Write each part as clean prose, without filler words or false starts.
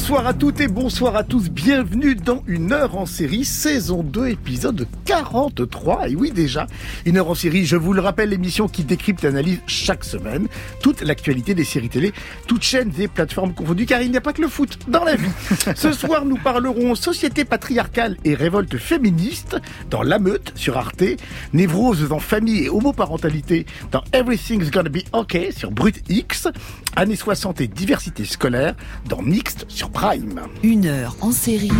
Bonsoir à toutes et bonsoir à tous, bienvenue dans Une heure en série, saison 2, épisode 43, et oui déjà, Une heure en série, je vous le rappelle, l'émission qui décrypte et analyse chaque semaine toute l'actualité des séries télé, toutes chaînes et plateformes confondues, car il n'y a pas que le foot dans la vie. Ce soir, nous parlerons société patriarcale et révolte féministe dans La Meute sur Arte, névroses en famille et homoparentalité dans Everything's Gonna Be OK sur Brut X, années 60 et diversité scolaire dans Mixte sur Prime. Une heure en série.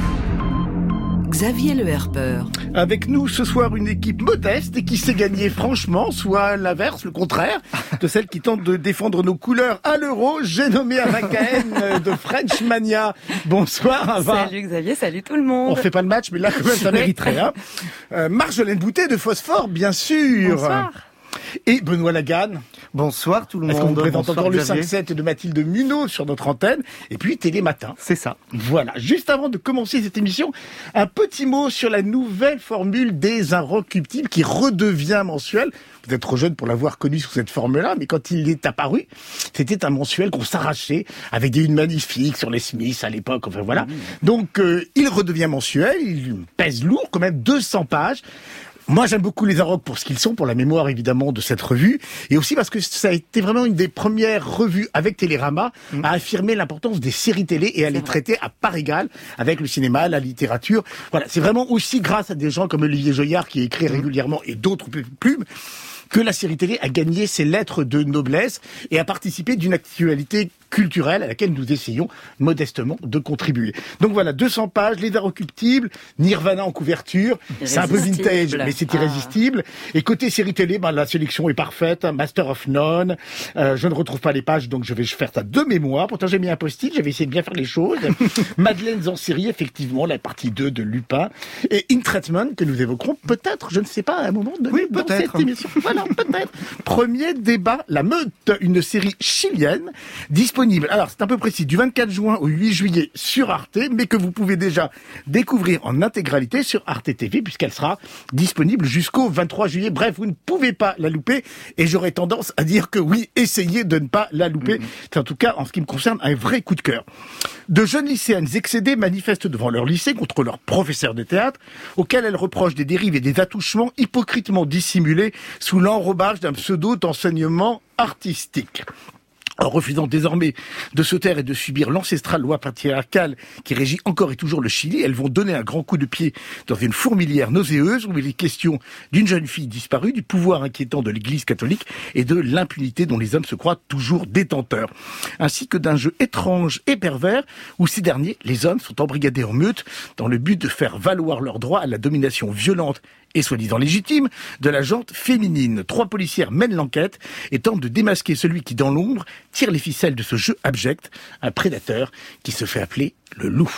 Xavier Le Herper. Avec nous ce soir une équipe modeste et qui sait gagner franchement, soit l'inverse, le contraire, de celle qui tente de défendre nos couleurs à l'euro. J'ai nommé Ava Cahen de French Mania. Bonsoir Ava. Salut Xavier, salut tout le monde. On fait pas le match, mais là quand même ça mériterait. Marjolaine Boutet de Phosphore, bien sûr. Bonsoir. Et Benoît Laganne. Bonsoir tout le monde. Est-ce qu'on vous présente Bonsoir, encore le Xavier. 5-7 de Mathilde Munot sur notre antenne, et puis Télématin. C'est ça. Voilà. Juste avant de commencer cette émission, un petit mot sur la nouvelle formule des Inrecuptibles qui redevient mensuelle. Vous êtes trop jeune pour l'avoir connu sous cette forme-là, mais quand il est apparu, c'était un mensuel qu'on s'arrachait avec des unes magnifiques sur les Smiths à l'époque. Enfin voilà. Donc il redevient mensuel, il pèse lourd, quand même 200 pages. Moi, j'aime beaucoup les Inrocks pour ce qu'ils sont, pour la mémoire évidemment de cette revue, et aussi parce que ça a été vraiment une des premières revues avec Télérama à affirmer l'importance des séries télé et à les traiter à part égale avec le cinéma, la littérature. Voilà, c'est vraiment aussi grâce à des gens comme Olivier Joyard qui écrit régulièrement et d'autres plumes que la série télé a gagné ses lettres de noblesse et a participé d'une actualité culturelle à laquelle nous essayons modestement de contribuer. Donc voilà, 200 pages, les Inrecuptibles, Nirvana en couverture, c'est un peu vintage, mais c'est irrésistible. Et côté série télé, la sélection est parfaite, Master of None, je ne retrouve pas les pages, donc je vais faire ça de mémoire. Pourtant j'ai mis un post-it, j'avais essayé de bien faire les choses. Madeleine en série, effectivement, la partie 2 de Lupin. Et In Treatment, que nous évoquerons peut-être, je ne sais pas, à un moment donné dans cette émission. Voilà, peut-être. Premier débat, La Meute, une série chilienne, disponible, alors c'est un peu précis, du 24 juin au 8 juillet sur Arte, mais que vous pouvez déjà découvrir en intégralité sur Arte TV, puisqu'elle sera disponible jusqu'au 23 juillet. Bref, vous ne pouvez pas la louper, et j'aurais tendance à dire que oui, essayez de ne pas la louper. C'est en tout cas, en ce qui me concerne, un vrai coup de cœur. De jeunes lycéennes excédées manifestent devant leur lycée contre leur professeur de théâtre, auquel elles reprochent des dérives et des attouchements hypocritement dissimulés sous l'enrobage d'un pseudo d'enseignement artistique. En refusant désormais de se taire et de subir l'ancestrale loi patriarcale qui régit encore et toujours le Chili, elles vont donner un grand coup de pied dans une fourmilière nauséeuse où il est question d'une jeune fille disparue, du pouvoir inquiétant de l'Église catholique et de l'impunité dont les hommes se croient toujours détenteurs. Ainsi que d'un jeu étrange et pervers où ces derniers, les hommes, sont embrigadés en meute dans le but de faire valoir leur droit à la domination violente et soi-disant légitime de la gente féminine. 3 policières mènent l'enquête et tentent de démasquer celui qui, dans l'ombre, tire les ficelles de ce jeu abject, un prédateur qui se fait appeler le loup.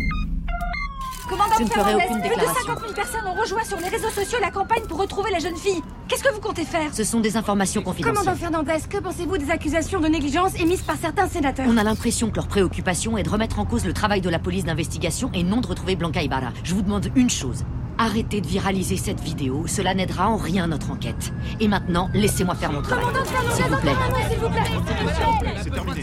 Commandant Je ne ferai Fernandez, aucune plus de déclaration. 50 000 personnes ont rejoint sur les réseaux sociaux la campagne pour retrouver la jeune fille. Qu'est-ce que vous comptez faire? Ce sont des informations confidentielles. Commandant Fernandez, que pensez-vous des accusations de négligence émises par certains sénateurs? On a l'impression que leur préoccupation est de remettre en cause le travail de la police d'investigation et non de retrouver Blanca Ibarra. Je vous demande une chose. Arrêtez de viraliser cette vidéo, cela n'aidera en rien notre enquête. Et maintenant, laissez-moi faire mon travail. Commandant Fernandez, S'il vous plaît. s'il vous plaît. C'est terminé.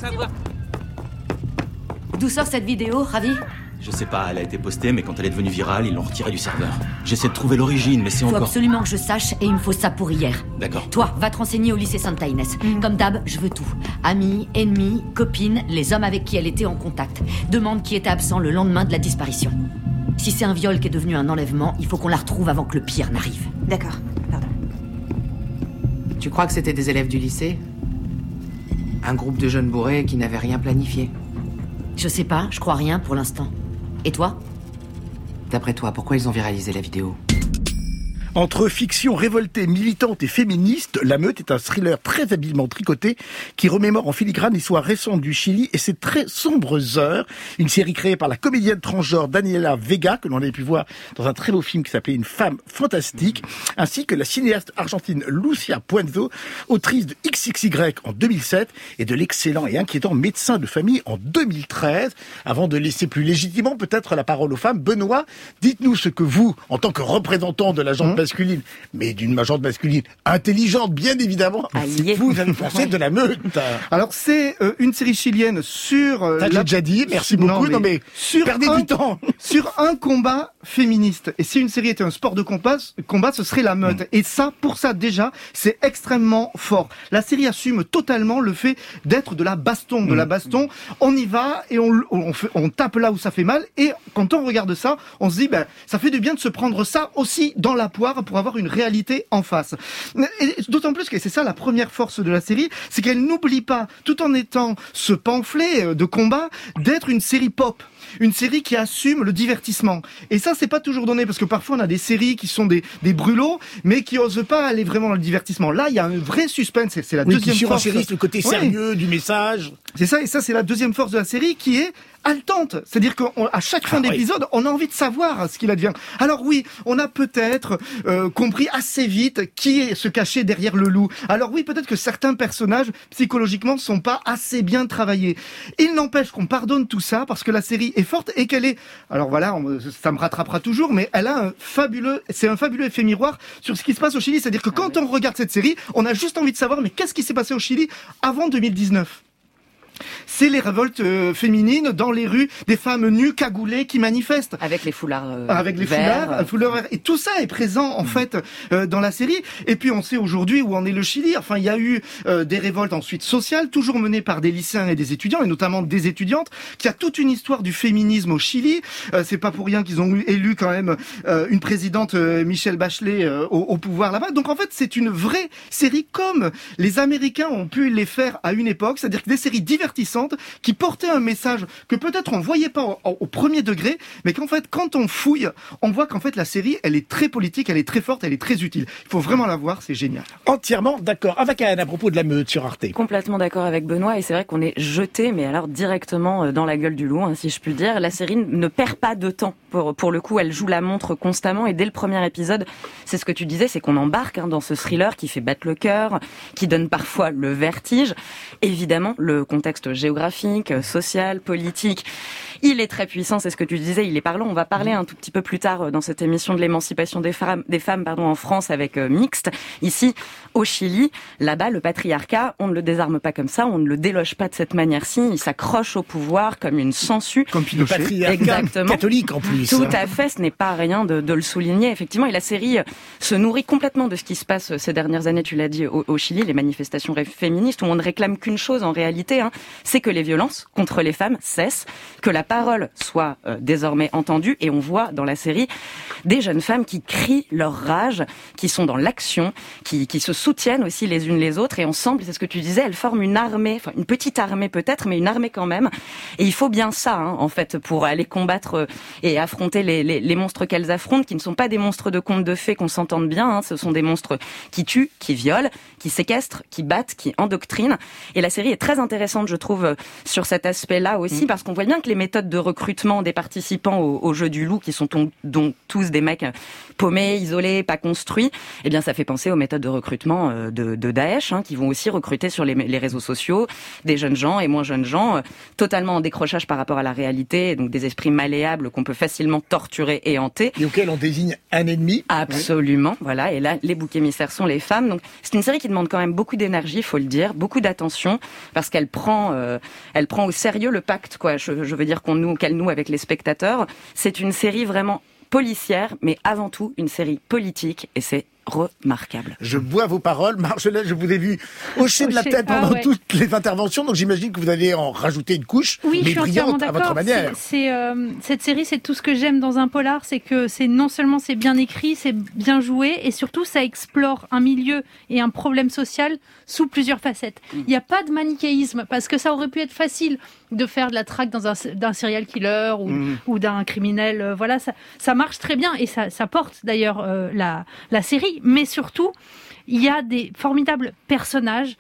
D'où sort cette vidéo, Ravi? Je sais pas, elle a été postée, mais quand elle est devenue virale, ils l'ont retirée du serveur. J'essaie de trouver l'origine, mais c'est Faut encore... absolument que je sache et il me faut ça pour hier. D'accord. Toi, va te renseigner au lycée Santa Inès. Comme d'hab, je veux tout. Amis, ennemis, copines, les hommes avec qui elle était en contact. Demande qui était absent le lendemain de la disparition. Si c'est un viol qui est devenu un enlèvement, il faut qu'on la retrouve avant que le pire n'arrive. D'accord, pardon. Tu crois que c'était des élèves du lycée? Un groupe de jeunes bourrés qui n'avaient rien planifié? Je sais pas, je crois rien pour l'instant. Et toi? D'après toi, pourquoi ils ont viralisé la vidéo? Entre fiction révoltée, militante et féministe, La Meute est un thriller très habilement tricoté qui remémore en filigrane l'histoire récente du Chili et ses très sombres heures. Une série créée par la comédienne transgenre Daniela Vega, que l'on avait pu voir dans un très beau film qui s'appelait Une femme fantastique, ainsi que la cinéaste argentine Lucia Puenzo, autrice de XXY en 2007 et de l'excellent et inquiétant Médecin de famille en 2013. Avant de laisser plus légitimement peut-être la parole aux femmes, Benoît, dites-nous ce que vous, en tant que représentant de la gente masculine, mais d'une majorité masculine intelligente, bien évidemment. Vous avez pensé de La Meute. Alors, c'est une série chilienne sur... Ça, j'ai déjà dit, merci beaucoup. Non, mais perdez du temps. Sur un combat féministe. Et si une série était un sport de combat, ce serait La Meute. Et ça, pour ça, déjà, c'est extrêmement fort. La série assume totalement le fait d'être de la baston. De la baston, on y va et on tape là où ça fait mal. Et quand on regarde ça, on se dit, ça fait du bien de se prendre ça aussi dans la poire pour avoir une réalité en face. Et d'autant plus que c'est ça la première force de la série, c'est qu'elle n'oublie pas, tout en étant ce pamphlet de combat, d'être une série pop. Une série qui assume le divertissement. Et ça, c'est pas toujours donné, parce que parfois on a des séries qui sont des brûlots, mais qui osent pas aller vraiment dans le divertissement. Là, il y a un vrai suspense, c'est la deuxième force. Qui surenchérit le côté sérieux du message. C'est ça, et ça, c'est la deuxième force de la série qui est haletante. C'est-à-dire qu'à chaque fin d'épisode, on a envie de savoir ce qu'il advient. Alors oui, on a peut-être compris assez vite qui se cachait derrière le loup. Alors oui, peut-être que certains personnages, psychologiquement, sont pas assez bien travaillés. Il n'empêche qu'on pardonne tout ça parce que la série est forte et qu'elle est... Alors voilà, ça me rattrapera toujours, mais elle a un fabuleux effet miroir sur ce qui se passe au Chili. C'est-à-dire que quand on regarde cette série, on a juste envie de savoir, mais qu'est-ce qui s'est passé au Chili avant 2019 ? C'est les révoltes féminines dans les rues, des femmes nues, cagoulées, qui manifestent. Avec les foulards avec les foulards verts. Et tout ça est présent, en fait, dans la série. Et puis, on sait aujourd'hui où en est le Chili. Enfin, il y a eu des révoltes ensuite sociales, toujours menées par des lycéens et des étudiants, et notamment des étudiantes, qui a toute une histoire du féminisme au Chili. C'est pas pour rien qu'ils ont élu quand même une présidente, Michelle Bachelet, au pouvoir là-bas. Donc, en fait, c'est une vraie série comme les Américains ont pu les faire à une époque, c'est-à-dire que des séries divertissantes qui portaient un message que peut-être on voyait pas au premier degré, mais qu'en fait, quand on fouille, on voit qu'en fait, la série, elle est très politique, elle est très forte, elle est très utile. Il faut vraiment la voir, c'est génial. Entièrement d'accord. Avec Anne, à propos de La Meute sur Arte. Complètement d'accord avec Benoît, et c'est vrai qu'on est jeté, mais alors directement dans la gueule du loup, si je puis dire. La série ne perd pas de temps. Pour le coup, elle joue la montre constamment, et dès le premier épisode, c'est ce que tu disais, c'est qu'on embarque dans ce thriller qui fait battre le cœur, qui donne parfois le vertige. Évidemment, le contexte géographique, social, politique, il est très puissant, c'est ce que tu disais, il est parlant. On va parler un tout petit peu plus tard dans cette émission de l'émancipation des femmes en France avec Mixte. Ici, au Chili, là-bas, le patriarcat, on ne le désarme pas comme ça, on ne le déloge pas de cette manière-ci, il s'accroche au pouvoir comme une sangsue. Comme Pinochet. Le patriarcat exactement. Catholique en plus. Tout à fait, ce n'est pas rien de le souligner, effectivement. Et la série se nourrit complètement de ce qui se passe ces dernières années, tu l'as dit, au Chili, les manifestations féministes, où on ne réclame qu'une chose en réalité, c'est que les violences contre les femmes cessent, que la parole soit désormais entendue, et on voit dans la série des jeunes femmes qui crient leur rage, qui sont dans l'action, qui se soutiennent aussi les unes les autres, et ensemble, c'est ce que tu disais, elles forment une armée, enfin une petite armée peut-être, mais une armée quand même, et il faut bien ça, en fait, pour aller combattre et affronter les monstres qu'elles affrontent, qui ne sont pas des monstres de contes de fées, qu'on s'entende bien, ce sont des monstres qui tuent, qui violent, qui séquestrent, qui battent, qui endoctrinent, et la série est très intéressante, je trouve, sur cet aspect-là aussi, parce qu'on voit bien que les méthodes de recrutement des participants au jeu du loup, qui sont donc tous des mecs paumés, isolés, pas construits, eh bien ça fait penser aux méthodes de recrutement de Daesh, qui vont aussi recruter sur les réseaux sociaux des jeunes gens et moins jeunes gens, totalement en décrochage par rapport à la réalité, donc des esprits malléables qu'on peut facilement torturer et hanter. Et auquel on désigne un ennemi. Absolument, voilà. Et là, les boucs émissaires sont les femmes. Donc c'est une série qui demande quand même beaucoup d'énergie, faut le dire, beaucoup d'attention, parce qu'elle prend au sérieux le pacte, quoi. Je veux dire qu'elle noue avec les spectateurs. C'est une série vraiment policière, mais avant tout une série politique, et c'est remarquable. Je bois vos paroles. Marjolaine, je vous ai vu hocher de la tête pendant toutes les interventions, donc j'imagine que vous allez en rajouter une couche, mais brillante à votre manière. Cette série, c'est tout ce que j'aime dans un polar, c'est que non seulement c'est bien écrit, c'est bien joué, et surtout ça explore un milieu et un problème social sous plusieurs facettes. Il n'y a pas de manichéisme, parce que ça aurait pu être facile de faire de la traque d'un serial killer ou d'un criminel. Voilà, ça marche très bien, et ça porte d'ailleurs la série. Mais surtout, il y a des formidables personnages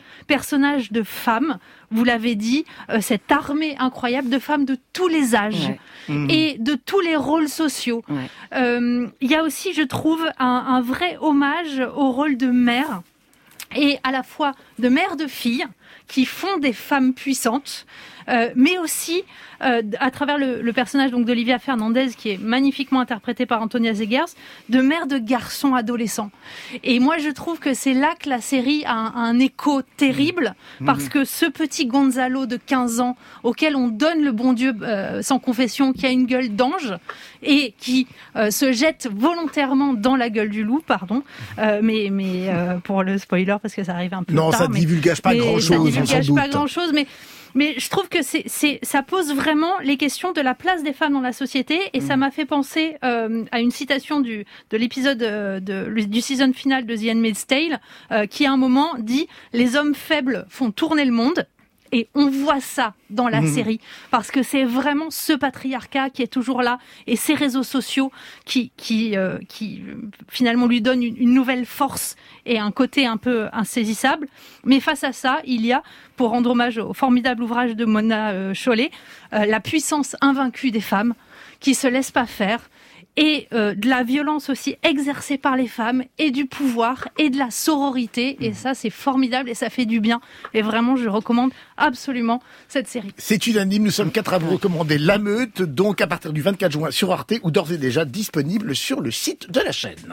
de femmes, vous l'avez dit, cette armée incroyable de femmes de tous les âges et de tous les rôles sociaux. Il y a aussi, je trouve, un vrai hommage au rôle de mère, et à la fois de mère de fille, qui font des femmes puissantes, mais aussi à travers le personnage donc d'Olivia Fernandez, qui est magnifiquement interprétée par Antonia Zegers, de mère de garçons adolescents. Et moi, je trouve que c'est là que la série a un écho terrible, parce que ce petit Gonzalo de 15 ans, auquel on donne le bon Dieu sans confession, qui a une gueule d'ange, et qui se jette volontairement dans la gueule du loup, pardon, mais pour le spoiler, parce que ça arrive un peu tard. Non, ça ne divulgage pas grand-chose, mais je trouve que ça pose vraiment les questions de la place des femmes dans la société, et ça m'a fait penser à une citation de l'épisode du season final de The Handmaid's Tale, qui à un moment dit « Les hommes faibles font tourner le monde ». Et on voit ça dans la série, parce que c'est vraiment ce patriarcat qui est toujours là, et ces réseaux sociaux qui finalement lui donnent une nouvelle force et un côté un peu insaisissable. Mais face à ça, il y a, pour rendre hommage au formidable ouvrage de Mona Chollet, la puissance invaincue des femmes qui se laissent pas faire, et de la violence aussi exercée par les femmes, et du pouvoir, et de la sororité. Et ça, c'est formidable, et ça fait du bien. Et vraiment, je recommande absolument cette série. C'est unanime, nous sommes 4 à vous recommander La Meute, donc à partir du 24 juin sur Arte, ou d'ores et déjà disponible sur le site de la chaîne.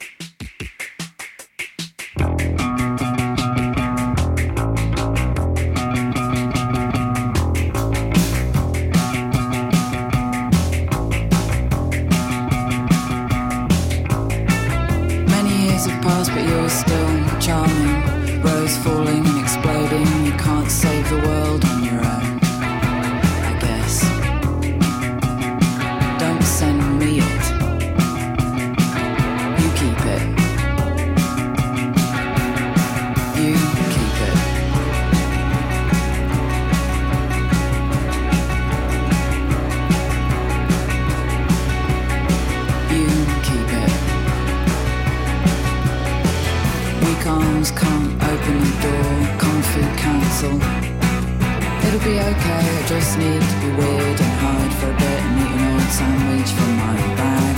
But you're still charming. Rose falling and exploding. You can't save the world on your own, I guess. Don't send me it. You keep it. You keep it. You keep it. Arms can't open the door, Kung Fu Council. It'll be okay, I just need to be weird and hide for a bit and eat an old sandwich from my bag.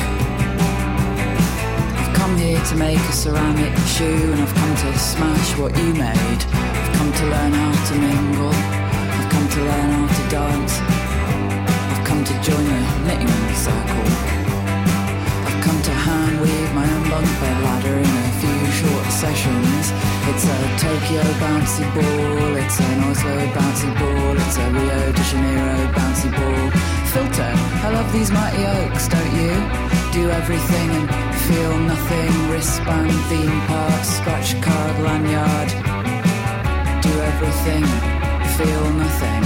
I've come here to make a ceramic shoe, and I've come to smash what you made. I've come to learn how to mingle, I've come to learn how to dance. I've come to join a knitting circle. I've come to hand weave my own bunk bed ladder in a few short sessions. It's a Tokyo bouncy ball, it's an Oslo bouncy ball, it's a Rio de Janeiro bouncy ball. Filter, I love these mighty oaks, don't you? Do everything and feel nothing. Wristband, theme park, scratch card, lanyard. Do everything, feel nothing.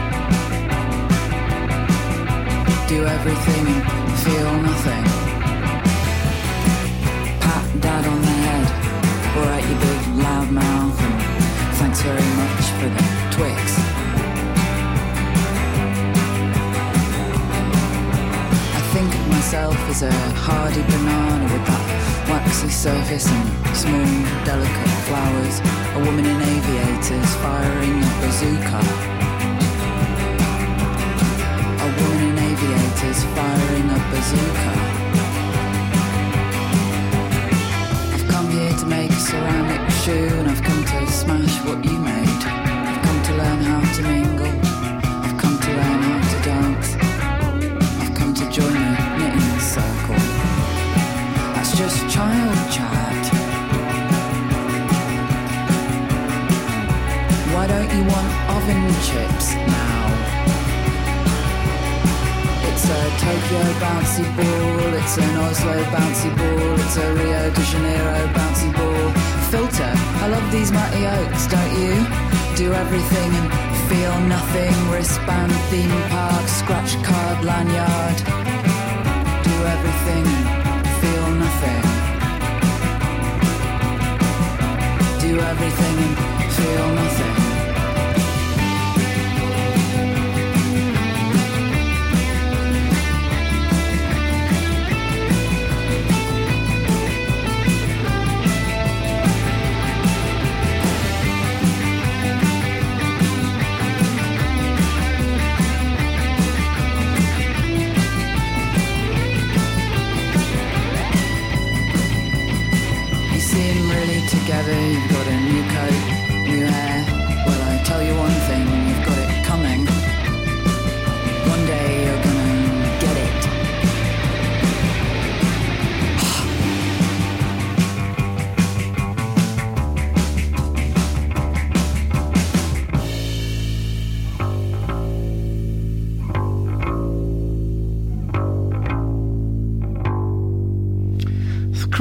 Do everything and feel nothing. Dad on the head, alright you big loud mouth, and thanks very much for the Twix. I think of myself as a hardy banana with that waxy surface and small delicate flowers. A woman in aviators firing a bazooka. A woman in aviators firing a bazooka. To make a ceramic shoe, and I've come to smash what you made. I've come to learn how to mingle. I've come to learn how to dance. I've come to join a knitting circle. That's just child chat. Why don't you want oven chips now? It's a Tokyo bouncy ball, it's an Oslo bouncy ball, it's a Rio de Janeiro bouncy ball. Filter, I love these mighty oaks, don't you? Do everything and feel nothing. Wristband, theme park, scratch card, lanyard. Do everything and feel nothing. Do everything and feel nothing. Together, you've got a new coat, new hair,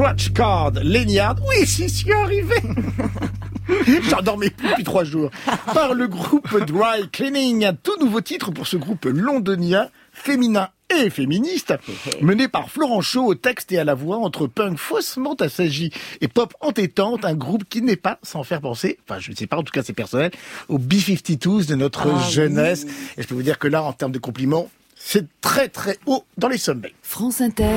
Scratch Card Lanyard. Oui, j'y suis arrivé. J'en dormais plus depuis 3 jours. Par le groupe Dry Cleaning, un tout nouveau titre pour ce groupe londonien, féminin et féministe, mené par Florent Chaud au texte et à la voix, entre punk faussement assagi et pop entêtante, un groupe qui n'est pas sans faire penser, enfin je ne sais pas, en tout cas c'est personnel, aux B-52s de notre jeunesse. Oui. Et je peux vous dire que là, en termes de compliments, c'est très très haut dans les sommets. France Inter.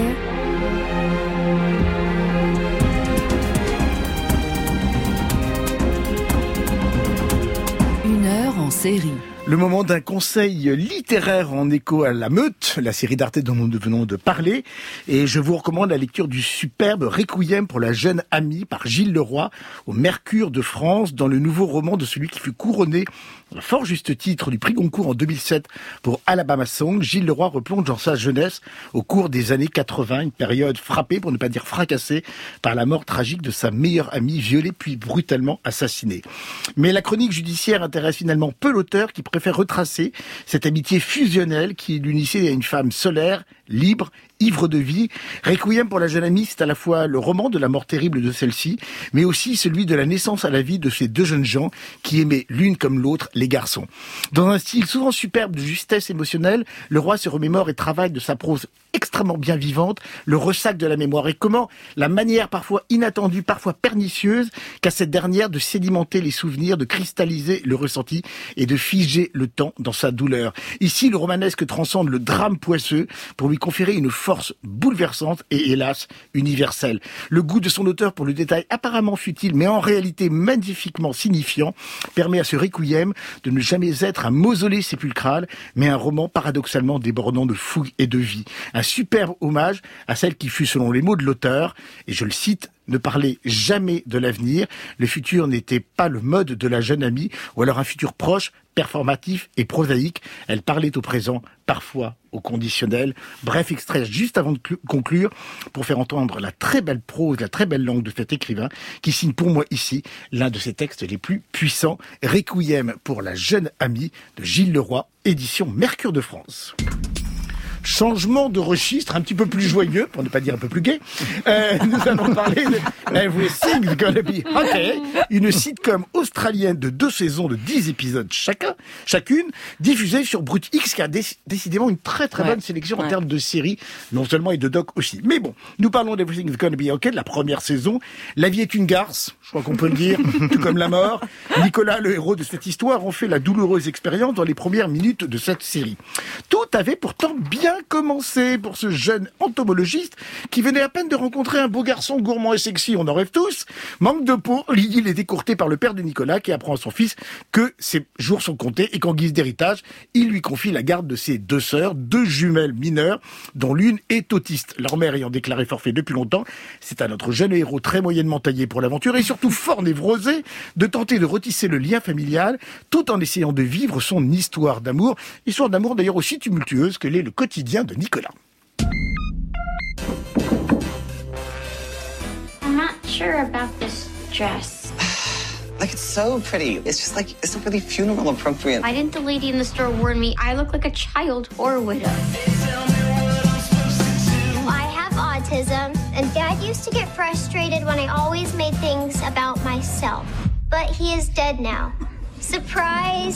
Une heure en série. Le moment d'un conseil littéraire en écho à La Meute, la série d'Arte dont nous venons de parler. Et je vous recommande la lecture du superbe Requiem pour la jeune amie par Gilles Leroy au Mercure de France, dans le nouveau roman de celui qui fut couronné à fort juste titre du prix Goncourt en 2007 pour Alabama Song. Gilles Leroy replonge dans sa jeunesse au cours des années 80, une période frappée, pour ne pas dire fracassée, par la mort tragique de sa meilleure amie violée puis brutalement assassinée. Mais la chronique judiciaire intéresse finalement peu l'auteur, qui préfère retracer cette amitié fusionnelle qui l'unissait à une femme solaire, libre, ivre de vie. Requiem pour la jeune amie, c'est à la fois le roman de la mort terrible de celle-ci, mais aussi celui de la naissance à la vie de ces deux jeunes gens qui aimaient l'une comme l'autre les garçons. Dans un style souvent superbe de justesse émotionnelle, Leroy se remémore et travaille de sa prose extrêmement bien vivante le ressac de la mémoire, et comment la manière parfois inattendue, parfois pernicieuse, qu'a cette dernière de sédimenter les souvenirs, de cristalliser le ressenti et de figer le temps dans sa douleur. Ici, le romanesque transcende le drame poisseux pour lui conférer une force bouleversante et hélas universelle. Le goût de son auteur pour le détail apparemment futile, mais en réalité magnifiquement signifiant, permet à ce Requiem de ne jamais être un mausolée sépulcral, mais un roman paradoxalement débordant de fougue et de vie. Un superbe hommage à celle qui fut, selon les mots de l'auteur, et je le cite, ne parlait jamais de l'avenir. Le futur n'était pas le mode de la jeune amie, ou alors un futur proche, performatif et prosaïque. Elle parlait au présent, parfois au conditionnel. Bref, extrait juste avant de conclure, pour faire entendre la très belle prose, la très belle langue de cet écrivain, qui signe pour moi ici l'un de ses textes les plus puissants, Requiem pour la jeune amie de Gilles Leroy, édition Mercure de France. Changement de registre, un petit peu plus joyeux, pour ne pas dire un peu plus gai. Nous allons parler de Everything's Gonna Be Okay, une sitcom australienne de 2 saisons de 10 épisodes chacune, diffusée sur Brut X, qui a décidément une très très bonne sélection en termes de séries, non seulement et de doc aussi. Mais bon, nous parlons d'Everything's Gonna Be Okay, de la première saison. La vie est une garce, je crois qu'on peut le dire, tout comme la mort. Nicolas, le héros de cette histoire, en fait la douloureuse expérience dans les premières minutes de cette série. Tout avait pourtant bien commencé pour ce jeune entomologiste qui venait à peine de rencontrer un beau garçon gourmand et sexy, on en rêve tous. Manque de peau, l'idylle est décourtée par le père de Nicolas qui apprend à son fils que ses jours sont comptés et qu'en guise d'héritage, il lui confie la garde de ses 2 sœurs, 2 jumelles mineures, dont l'une est autiste. Leur mère ayant déclaré forfait depuis longtemps, c'est à notre jeune héros très moyennement taillé pour l'aventure et surtout fort névrosé de tenter de retisser le lien familial tout en essayant de vivre son histoire d'amour d'ailleurs aussi tumultueuse que l'est le quotidien de Nicolas. I'm not sure about this dress. Like, it's so pretty. It's just like, it's not really funeral appropriate. Why didn't the lady in the store warn me I look like a child or a widow? I have autism, and Dad used to get frustrated when I always made things about myself. But he is dead now. Surprise!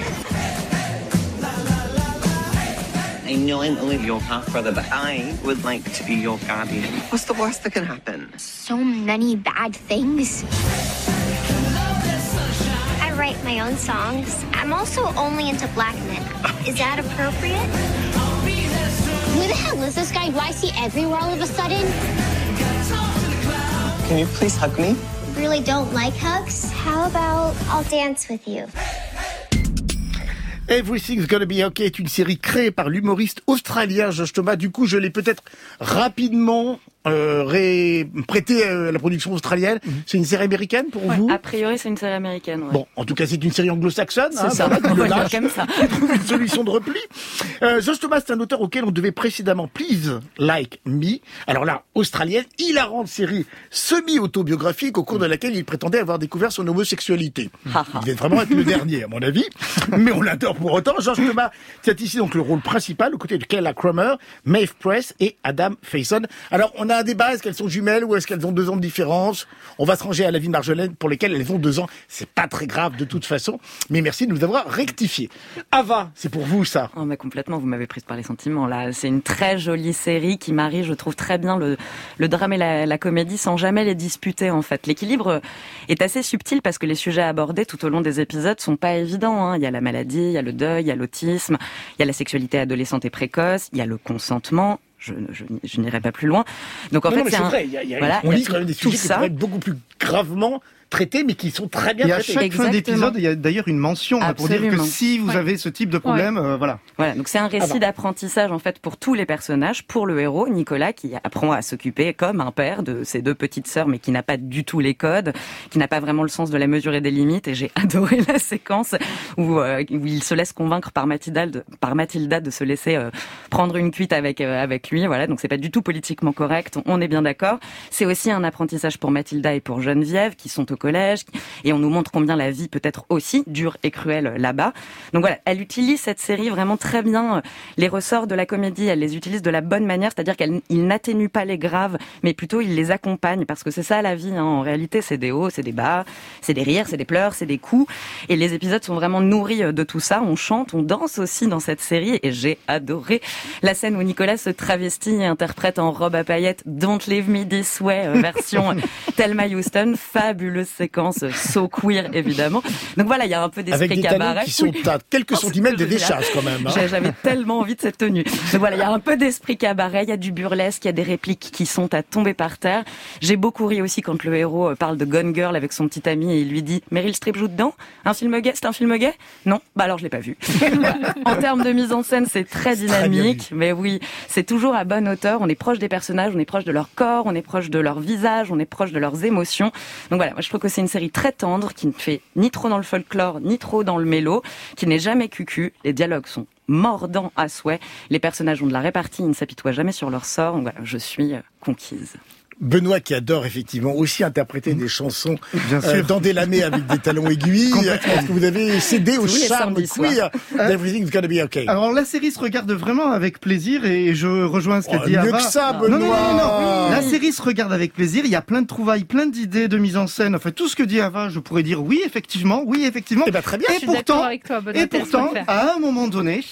I know I'm only your half brother, but I would like to be your guardian. What's the worst that can happen? So many bad things. I write my own songs. I'm also only into black men. Is that appropriate? Who the hell is this guy? Why is he everywhere all of a sudden? Can you please hug me? Really don't like hugs? How about I'll dance with you? Everything's Gonna Be Okay est une série créée par l'humoriste australien Josh Thomas. Du coup, je l'ai peut-être rapidement prêté à la production australienne. C'est une série américaine pour vous? A priori, c'est une série américaine. Ouais. Bon, en tout cas, c'est une série anglo-saxonne. C'est ça, on va dire comme ça. Il trouve une solution de repli. Josh Thomas, c'est un auteur auquel on devait précédemment Please Like Me. Alors là, australienne, hilarante série semi-autobiographique au cours de laquelle il prétendait avoir découvert son homosexualité. Il devait vraiment être le dernier, à mon avis. Mais on l'adore Alors pour autant, Georges Thomas tient ici donc le rôle principal aux côtés de Kayla Cromer, Maeve Press et Adam Faison. Alors on a un débat, est-ce qu'elles sont jumelles ou est-ce qu'elles ont 2 ans de différence? On va se ranger à la vie de Marjolaine pour lesquelles elles ont 2 ans. C'est pas très grave de toute façon, mais merci de nous avoir rectifié. Ava, c'est pour vous ça? Oh, mais complètement, vous m'avez prise par les sentiments là. C'est une très jolie série qui marie, je trouve, très bien le drame et la comédie sans jamais les disputer en fait. L'équilibre est assez subtil parce que les sujets abordés tout au long des épisodes sont pas évidents. Hein. Il y a la maladie, il y a le deuil, il y a l'autisme, il y a la sexualité adolescente et précoce, il y a le consentement. Je n'irai pas plus loin. Donc en fait, c'est vrai. On lit quand même des sujets qui pourraient être beaucoup plus gravement traités, mais qui sont très bien traités. Et à chaque fin d'épisode, il y a d'ailleurs une mention pour dire que si vous avez ce type de problème, voilà. Voilà, donc c'est un récit d'apprentissage en fait pour tous les personnages, pour le héros Nicolas qui apprend à s'occuper comme un père de ses 2 petites sœurs, mais qui n'a pas du tout les codes, qui n'a pas vraiment le sens de la mesure et des limites. Et j'ai adoré la séquence où il se laisse convaincre par Mathilda de se laisser prendre une cuite avec lui. Voilà, donc c'est pas du tout politiquement correct. On est bien d'accord. C'est aussi un apprentissage pour Mathilda et pour Geneviève qui sont au collège, et on nous montre combien la vie peut être aussi dure et cruelle là-bas. Donc voilà, elle utilise cette série vraiment très bien les ressorts de la comédie, elle les utilise de la bonne manière, c'est-à-dire qu'il n'atténue pas les graves, mais plutôt il les accompagne, parce que c'est ça la vie, hein. En réalité c'est des hauts, c'est des bas, c'est des rires, c'est des pleurs, c'est des coups, et les épisodes sont vraiment nourris de tout ça. On chante, on danse aussi dans cette série, et j'ai adoré la scène où Nicolas se travestit et interprète en robe à paillettes Don't Leave Me This Way, version Thelma Houston, fabuleuse séquence, so queer évidemment. Donc voilà, il y a un peu d'esprit cabaret. Avec des talons qui sont à quelques centimètres des décharges quand même. Hein. J'avais tellement envie de cette tenue. Donc voilà, il y a un peu d'esprit cabaret, il y a du burlesque, il y a des répliques qui sont à tomber par terre. J'ai beaucoup ri aussi quand le héros parle de Gone Girl avec son petit ami et il lui dit « Meryl Streep joue dedans ? Un film gay ? C'est un film gay ? Non ? Bah alors je l'ai pas vu. » En termes de mise en scène, c'est très dynamique, mais oui, c'est toujours à bonne hauteur. On est proche des personnages, on est proche de leur corps, on est proche de leur visage, on est proche de leurs émotions. Donc voilà, moi je trouve que c'est une série très tendre, qui ne fait ni trop dans le folklore, ni trop dans le mélo, qui n'est jamais cucu. Les dialogues sont mordants à souhait. Les personnages ont de la répartie, ils ne s'apitoient jamais sur leur sort. Donc voilà, je suis conquise. Benoît qui adore effectivement aussi interpréter des chansons dans des lamés avec des talons aiguilles. Est-ce que vous avez cédé au charme queer d'Everything's Gonna Be Okay? Alors la série se regarde vraiment avec plaisir et je rejoins ce qu'a dit Ava. Mieux que ça, Benoît. Non. La série se regarde avec plaisir. Il y a plein de trouvailles, plein d'idées de mise en scène. Enfin tout ce que dit Ava, je pourrais dire oui effectivement. Eh ben, très bien. Je suis d'accord avec toi, Benoît, et pourtant, à un moment donné,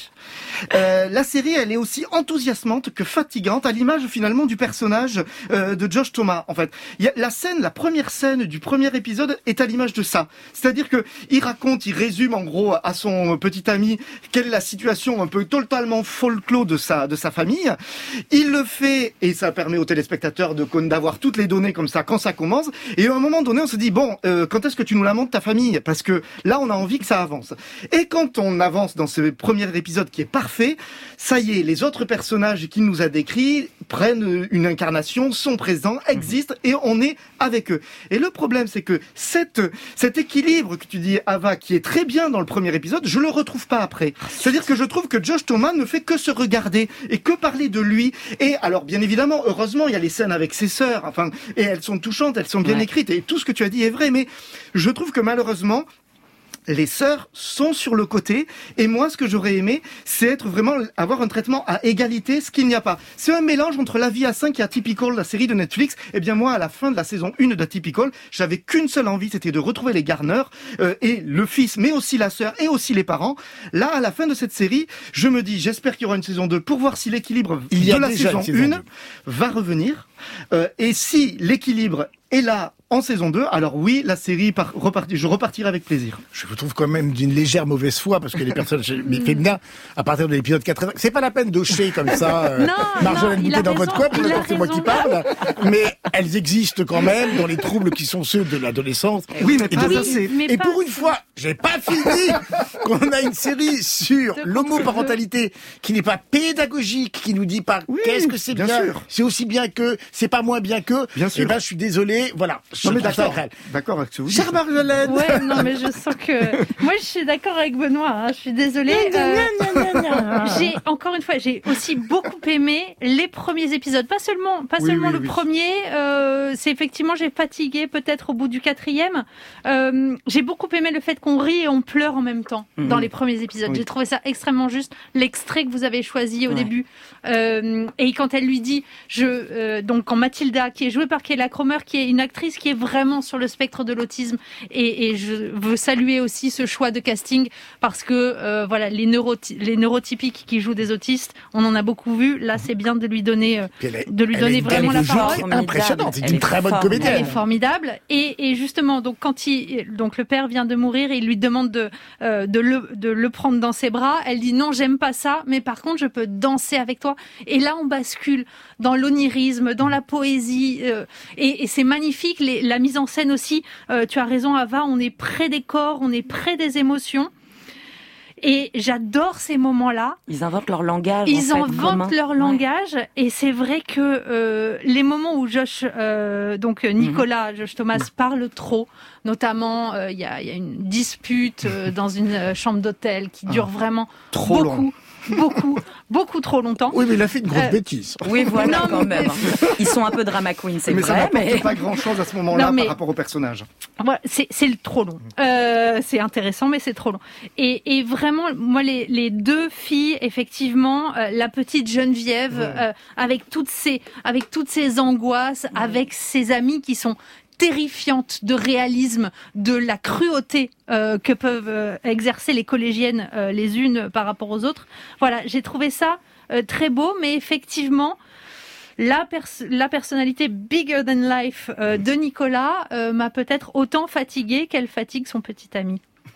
la série elle est aussi enthousiasmante que fatigante, à l'image finalement du personnage de Josh Thomas. En fait, il y a la première scène du premier épisode est à l'image de ça. C'est-à-dire que il résume en gros à son petit ami quelle est la situation un peu totalement folklore de sa famille. Il le fait et ça permet aux téléspectateurs d'avoir toutes les données comme ça quand ça commence. Et à un moment donné, on se dit bon, quand est-ce que tu nous la montres ta famille? Parce que là, on a envie que ça avance. Et quand on avance dans ce premier épisode qui est parfait, ça y est, les autres personnages qu'il nous a décrits prennent une incarnation, sont présents, existent et on est avec eux. Et le problème, c'est que cet équilibre que tu dis, Ava, qui est très bien dans le premier épisode, je le retrouve pas après. C'est-à-dire que je trouve que Josh Thomas ne fait que se regarder et que parler de lui. Et alors, bien évidemment, heureusement, il y a les scènes avec ses sœurs, enfin, et elles sont touchantes, elles sont bien écrites et tout ce que tu as dit est vrai, mais je trouve que malheureusement, les sœurs sont sur le côté, et moi, ce que j'aurais aimé, c'est avoir un traitement à égalité, ce qu'il n'y a pas. C'est un mélange entre La Vie à 5 et Atypical, la série de Netflix. Eh bien, moi, à la fin de la saison 1 d'Atypical, j'avais qu'une seule envie, c'était de retrouver les Garner, et le fils, mais aussi la sœur, et aussi les parents. Là, à la fin de cette série, je me dis, j'espère qu'il y aura une saison 2 pour voir si l'équilibre de la saison 1 va revenir. Et si l'équilibre est là en saison 2, alors oui, la série je repartirai avec plaisir. Je vous trouve quand même d'une légère mauvaise foi, parce que les personnages féminins, à partir de l'épisode 4, c'est pas la peine d'hocher comme ça, Marjolaine Boutet dans votre coin, c'est moi qui parle, mais elles existent quand même dans les troubles qui sont ceux de l'adolescence. Oui, mais pas assez. Et pour une fois, j'ai pas fini qu'on a une série sur l'homoparentalité qui n'est pas pédagogique, qui nous dit pas qu'est-ce que c'est bien, c'est aussi bien que, c'est pas moins bien que, et ben je suis désolé, voilà. Non, mais d'accord avec ce que vous dites. Chère Marjolaine. Ouais, non, mais je sens que... Moi, je suis d'accord avec Benoît, hein, je suis désolée. Encore une fois, j'ai aussi beaucoup aimé les premiers épisodes. Pas seulement le premier. C'est effectivement, j'ai fatigué peut-être au bout du 4e. J'ai beaucoup aimé le fait qu'on rit et on pleure en même temps dans les premiers épisodes. Oui. J'ai trouvé ça extrêmement juste. L'extrait que vous avez choisi au début. Et quand elle lui dit, donc quand Mathilda, qui est jouée par Kayla Cromer, qui est une actrice qui est vraiment sur le spectre de l'autisme, et je veux saluer aussi ce choix de casting parce que voilà, les neurotypiques qui jouent des autistes, on en a beaucoup vu. Là, c'est bien de lui donner vraiment la parole. Impressionnante, c'est une très bonne comédienne. Elle est formidable. Et justement, donc quand le père vient de mourir, il lui demande de le prendre dans ses bras. Elle dit non, j'aime pas ça, mais par contre, je peux danser avec toi. Et là, on bascule dans l'onirisme, dans la poésie, et c'est magnifique. La mise en scène aussi. Tu as raison, Ava. On est près des corps, on est près des émotions. Et j'adore ces moments-là. Ils inventent leur langage. Langage. Et c'est vrai que les moments où Josh Thomas parle trop, notamment il y a une dispute dans une chambre d'hôtel qui dure vraiment beaucoup trop longtemps. Oui, mais il a fait une grosse bêtise. Oui, voilà, quand même. Ils sont un peu drama queen, c'est vrai. Ça n'apporte pas grand-chose à ce moment-là par rapport au personnage. Voilà, c'est trop long. C'est intéressant, mais c'est trop long. Et vraiment, moi, les deux filles, effectivement, la petite Geneviève, avec toutes ces angoisses, avec ses amies qui sont terrifiante de réalisme, de la cruauté que peuvent exercer les collégiennes les unes par rapport aux autres. Voilà, j'ai trouvé ça très beau, mais effectivement, la personnalité bigger than life de Nicolas m'a peut-être autant fatiguée qu'elle fatigue son petit ami.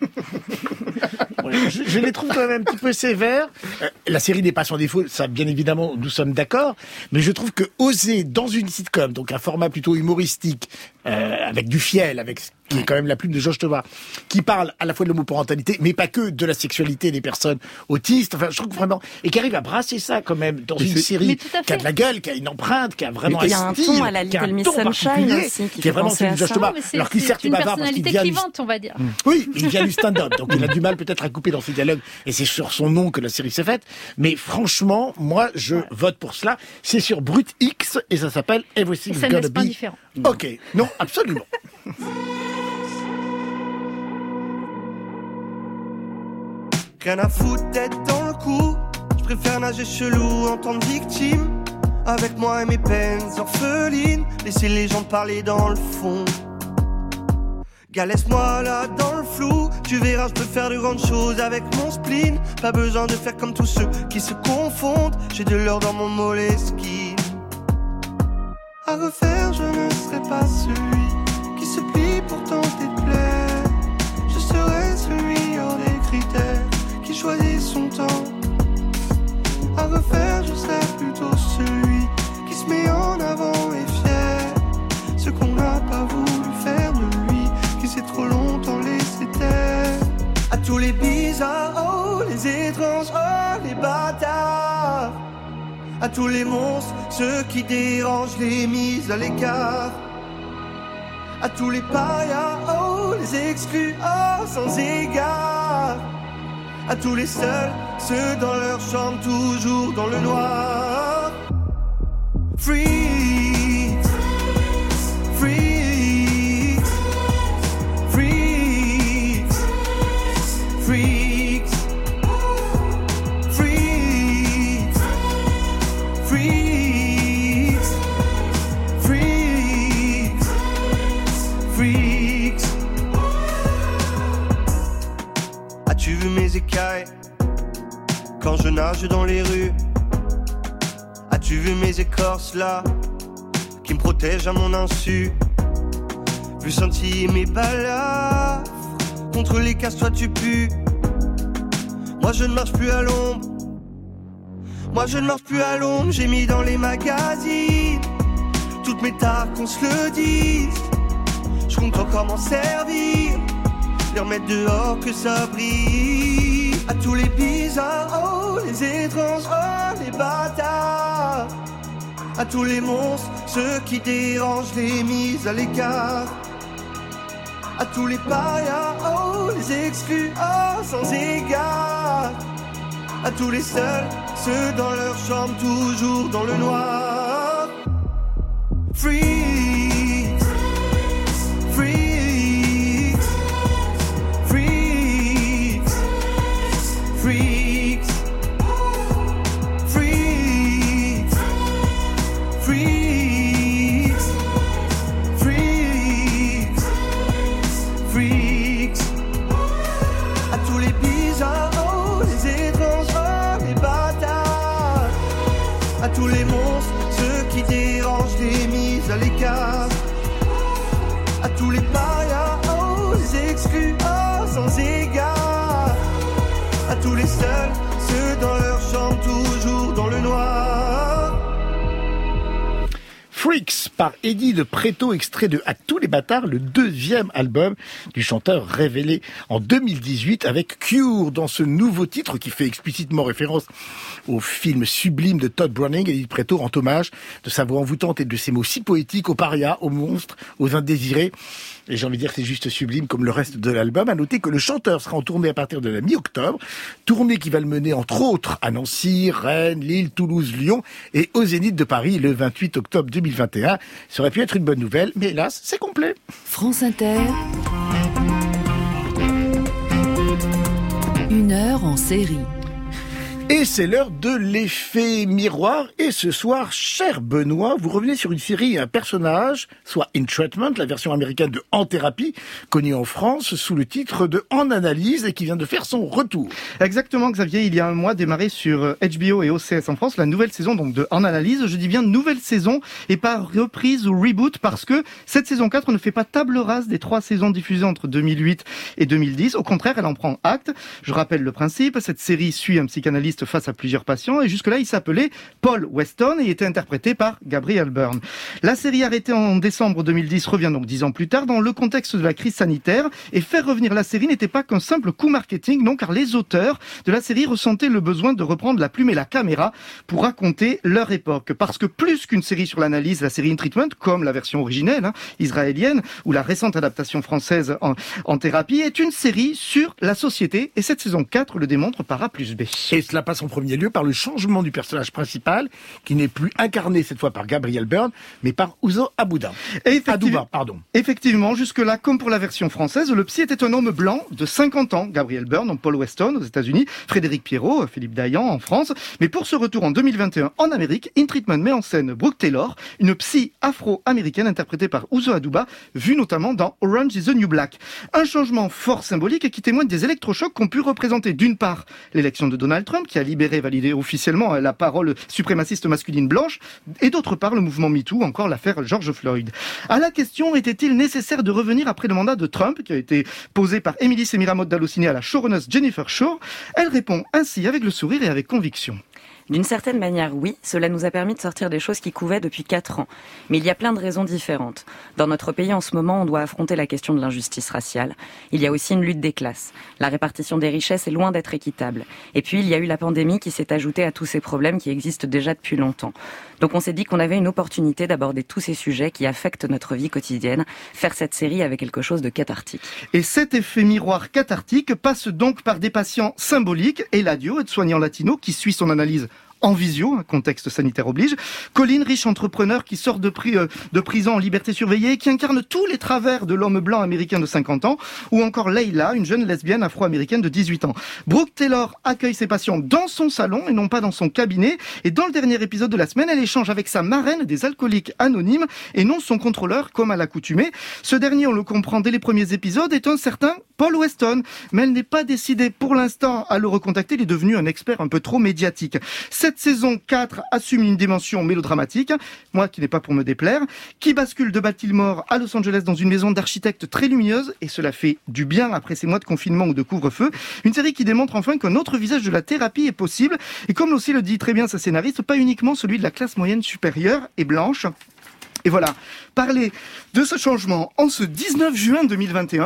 Je les trouve quand même un petit peu sévères. La série n'est pas sans défaut, ça bien évidemment, nous sommes d'accord, mais je trouve que oser dans une sitcom, donc un format plutôt humoristique, avec du fiel, qui est quand même la plume de Josh Thomas, qui parle à la fois de l'homoparentalité, mais pas que de la sexualité des personnes autistes, enfin je trouve vraiment, et qui arrive à brasser ça quand même dans une série qui a de la gueule, qui a une empreinte, qui a vraiment un style, un ton à la Little Miss Sunshine aussi, qui est vraiment celui de Josh Thomas, alors qu'il certes est bavard parce qu'il vient clivante, on va dire. Oui, il vient du stand-up, donc il a du mal peut-être à couper dans ses dialogues, et c'est sur son nom que la série s'est faite, mais franchement, moi je vote pour cela, c'est sur Brut X, et ça s'appelle Everything's Gonna Be. Indifférent. Ok, non, absolument. Rien à foutre d'être dans le coup. Je préfère nager chelou en tant que victime. Avec moi et mes peines orphelines. Laisser les gens parler dans le fond. Gars, laisse-moi là dans le flou. Tu verras, je peux faire de grandes choses avec mon spleen. Pas besoin de faire comme tous ceux qui se confondent. J'ai de l'or dans mon Moleskine. À refaire, je ne serai pas celui qui se plie pour tenter de plaire. Je serai celui hors des critères qui choisit son temps. À refaire, je serai plutôt celui qui se met en avant et fier. Ce qu'on n'a pas voulu faire de lui, qui s'est trop longtemps laissé taire. À tous les bizarres, oh, les étranges, oh, les bâtards. À tous les monstres, ceux qui dérangent, les mises à l'écart. À tous les parias, oh, les exclus, oh, sans égard. À tous les seuls, ceux dans leur chambre, toujours dans le noir. Freaks, freaks, freaks, freaks, freaks, freaks, freaks, freaks. As-tu vu mes écailles quand je nage dans les rues? As-tu vu mes écorces là qui me protègent à mon insu? Vu sentir mes balafres contre les casse, toi tu pues. Moi je ne marche plus à l'ombre. Moi je ne marche plus à l'ombre. J'ai mis dans les magazines toutes mes tares qu'on se le dise. Je compte encore m'en servir, les remettre dehors que ça brille. À tous les bizarres, oh, les étranges, oh, les bâtards. À tous les monstres, ceux qui dérangent les mises à l'écart. À tous les parias, oh, les exclus, oh, sans égard. À tous les seuls, ceux dans leur chambre, toujours dans le noir. Freaks, freaks, freaks, freaks, freaks, freaks, freaks, freaks. À tous les bizarres, oh, les étranges, oh, les bâtards. À tous les monstres, ceux qui dérangent les mises à l'écart. À tous les parias, oh, les exclus, oh, sans égard. À tous les seuls, ceux dans leur chambre, toujours dans le noir. Freaks par Eddie de Pretto, extrait de À tous les bâtards, le 2e album du chanteur révélé en 2018 avec Cure dans ce nouveau titre qui fait explicitement référence au film sublime de Todd Browning. Eddie de Pretto rend hommage de sa voix envoûtante et de ses mots si poétiques aux parias, aux monstres, aux indésirés. Et j'ai envie de dire que c'est juste sublime comme le reste de l'album. À noter que le chanteur sera en tournée à partir de la mi-octobre. Tournée qui va le mener entre autres à Nancy, Rennes, Lille, Toulouse, Lyon et au Zénith de Paris le 28 octobre 2021. Ça aurait pu être une bonne nouvelle, mais hélas, c'est complet. France Inter. 1 heure en série. Et c'est l'heure de l'effet miroir. Et ce soir, cher Benoît, vous revenez sur une série et un personnage, soit In Treatment, la version américaine de En Thérapie, connue en France sous le titre de En Analyse et qui vient de faire son retour. Exactement, Xavier. Il y a un mois, démarré sur HBO et OCS en France, la nouvelle saison donc de En Analyse. Je dis bien nouvelle saison et pas reprise ou reboot parce que cette saison 4 ne fait pas table rase des 3 saisons diffusées entre 2008 et 2010. Au contraire, elle en prend acte. Je rappelle le principe. Cette série suit un psychanalyste face à plusieurs patients et jusque-là il s'appelait Paul Weston et était interprété par Gabriel Byrne. La série arrêtée en décembre 2010 revient donc 10 ans plus tard dans le contexte de la crise sanitaire et faire revenir la série n'était pas qu'un simple coup marketing, non, car les auteurs de la série ressentaient le besoin de reprendre la plume et la caméra pour raconter leur époque. Parce que plus qu'une série sur l'analyse, la série In Treatment, comme la version originelle israélienne ou la récente adaptation française en thérapie, est une série sur la société et cette saison 4 le démontre par A plus B. Et cela passe en premier lieu par le changement du personnage principal, qui n'est plus incarné cette fois par Gabriel Byrne, mais par Uzo Aduba. Effectivement, jusque-là, comme pour la version française, le psy était un homme blanc de 50 ans, Gabriel Byrne, donc Paul Weston aux États-Unis, Frédéric Pierrot, Philippe Dayan en France. Mais pour ce retour en 2021 en Amérique, In Treatment met en scène Brooke Taylor, une psy afro-américaine interprétée par Uzo Aduba, vue notamment dans Orange is the New Black. Un changement fort symbolique qui témoigne des électrochocs qu'ont pu représenter d'une part l'élection de Donald Trump, qui a libéré, validé officiellement la parole suprémaciste masculine blanche, et d'autre part le mouvement MeToo, encore l'affaire George Floyd. À la question, était-il nécessaire de revenir après le mandat de Trump, qui a été posé par Émilie Semiramot d'Allociné à la showrunneuse Jennifer Shore, elle répond ainsi avec le sourire et avec conviction. D'une certaine manière, oui, cela nous a permis de sortir des choses qui couvaient depuis 4 ans. Mais il y a plein de raisons différentes. Dans notre pays, en ce moment, on doit affronter la question de l'injustice raciale. Il y a aussi une lutte des classes. La répartition des richesses est loin d'être équitable. Et puis, il y a eu la pandémie qui s'est ajoutée à tous ces problèmes qui existent déjà depuis longtemps. Donc on s'est dit qu'on avait une opportunité d'aborder tous ces sujets qui affectent notre vie quotidienne. Faire cette série avec quelque chose de cathartique. Et cet effet miroir cathartique passe donc par des patients symboliques. Eladio, aide-soignant latino, qui suit son analyse en visio, un contexte sanitaire oblige. Colin, riche entrepreneur qui sort de prison en liberté surveillée, qui incarne tous les travers de l'homme blanc américain de 50 ans, ou encore Leila, une jeune lesbienne afro-américaine de 18 ans. Brooke Taylor accueille ses patients dans son salon et non pas dans son cabinet. Et dans le dernier épisode de la semaine, elle échange avec sa marraine des alcooliques anonymes et non son contrôleur comme à l'accoutumée. Ce dernier, on le comprend dès les premiers épisodes, est un certain Paul Weston. Mais elle n'est pas décidée pour l'instant à le recontacter. Il est devenu un expert un peu trop médiatique. Cette saison 4 assume une dimension mélodramatique, moi qui n'ai pas pour me déplaire, qui bascule de Baltimore à Los Angeles dans une maison d'architecte très lumineuse, et cela fait du bien après ces mois de confinement ou de couvre-feu. Une série qui démontre enfin qu'un autre visage de la thérapie est possible, et comme aussi le dit très bien sa scénariste, pas uniquement celui de la classe moyenne supérieure et blanche. Et voilà, parler de ce changement en ce 19 juin 2021...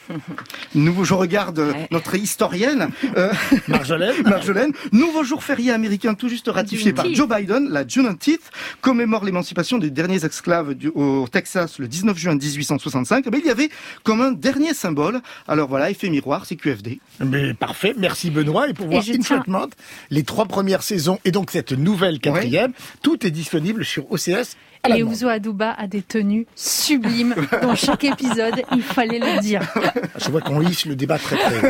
Je regarde notre historienne, Marjolaine. Nouveau jour férié américain tout juste ratifié par Joe Biden, la Juneteenth, commémore l'émancipation des derniers esclaves au Texas le 19 juin 1865. Mais il y avait comme un dernier symbole. Alors voilà, effet miroir, c'est QFD. Mais parfait, merci Benoît. Et pour voir Enchantment, les 3 premières saisons et donc cette nouvelle 4e, tout est disponible sur OCS. Et Ouzo Aduba a des tenues sublimes dans chaque épisode, il fallait le dire. Je vois qu'on hisse le débat très très.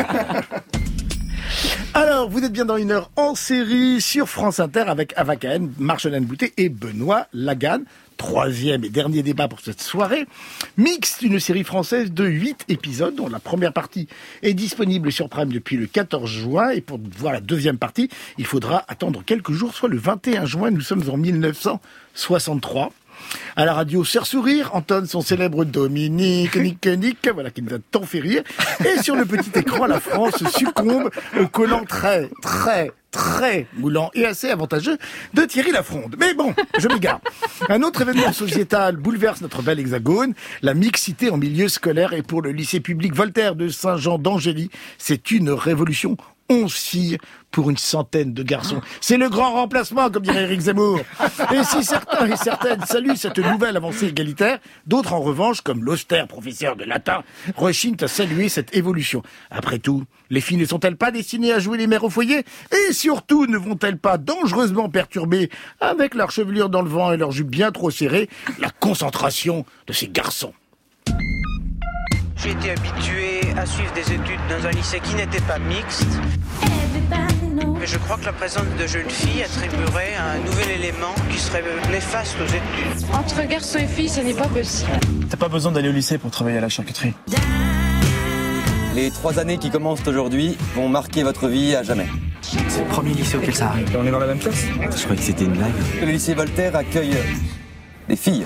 Alors, vous êtes bien dans une heure en série sur France Inter avec Ava Cahen, Marjolaine Boutet et Benoît Laganne. 3e et dernier débat pour cette soirée. Mixte, une série française de 8 épisodes dont la première partie est disponible sur Prime depuis le 14 juin. Et pour voir la deuxième partie, il faudra attendre quelques jours, soit le 21 juin. Nous sommes en 1963. À la radio Serre Sourire entonne son célèbre Dominique, Nick, voilà, qui nous a tant fait rire. Et sur le petit écran, la France succombe au collant très moulant et assez avantageux de Thierry Lafronde. Mais bon, je m'égare. Un autre événement sociétal bouleverse notre bel hexagone, la mixité en milieu scolaire. Et pour le lycée public Voltaire de Saint-Jean d'Angély, c'est une révolution. 11 filles pour une centaine de garçons. C'est le grand remplacement, comme dirait Éric Zemmour. Et si certains et certaines saluent cette nouvelle avancée égalitaire, d'autres en revanche, comme l'austère professeur de latin, rechignent à saluer cette évolution. Après tout, les filles ne sont-elles pas destinées à jouer les mères au foyer? Et surtout, ne vont-elles pas dangereusement perturber, avec leur chevelure dans le vent et leur jupe bien trop serrée, la concentration de ces garçons? J'ai été habitué à suivre des études dans un lycée qui n'était pas mixte. Mais je crois que la présence de jeunes filles attribuerait un nouvel élément qui serait néfaste aux études. Entre garçons et filles, ce n'est pas possible. T'as pas besoin d'aller au lycée pour travailler à la charcuterie. Les 3 années qui commencent aujourd'hui vont marquer votre vie à jamais. C'est le premier lycée auquel ça arrive. On est dans la même classe? Je croyais que c'était une blague. Le lycée Voltaire accueille des filles.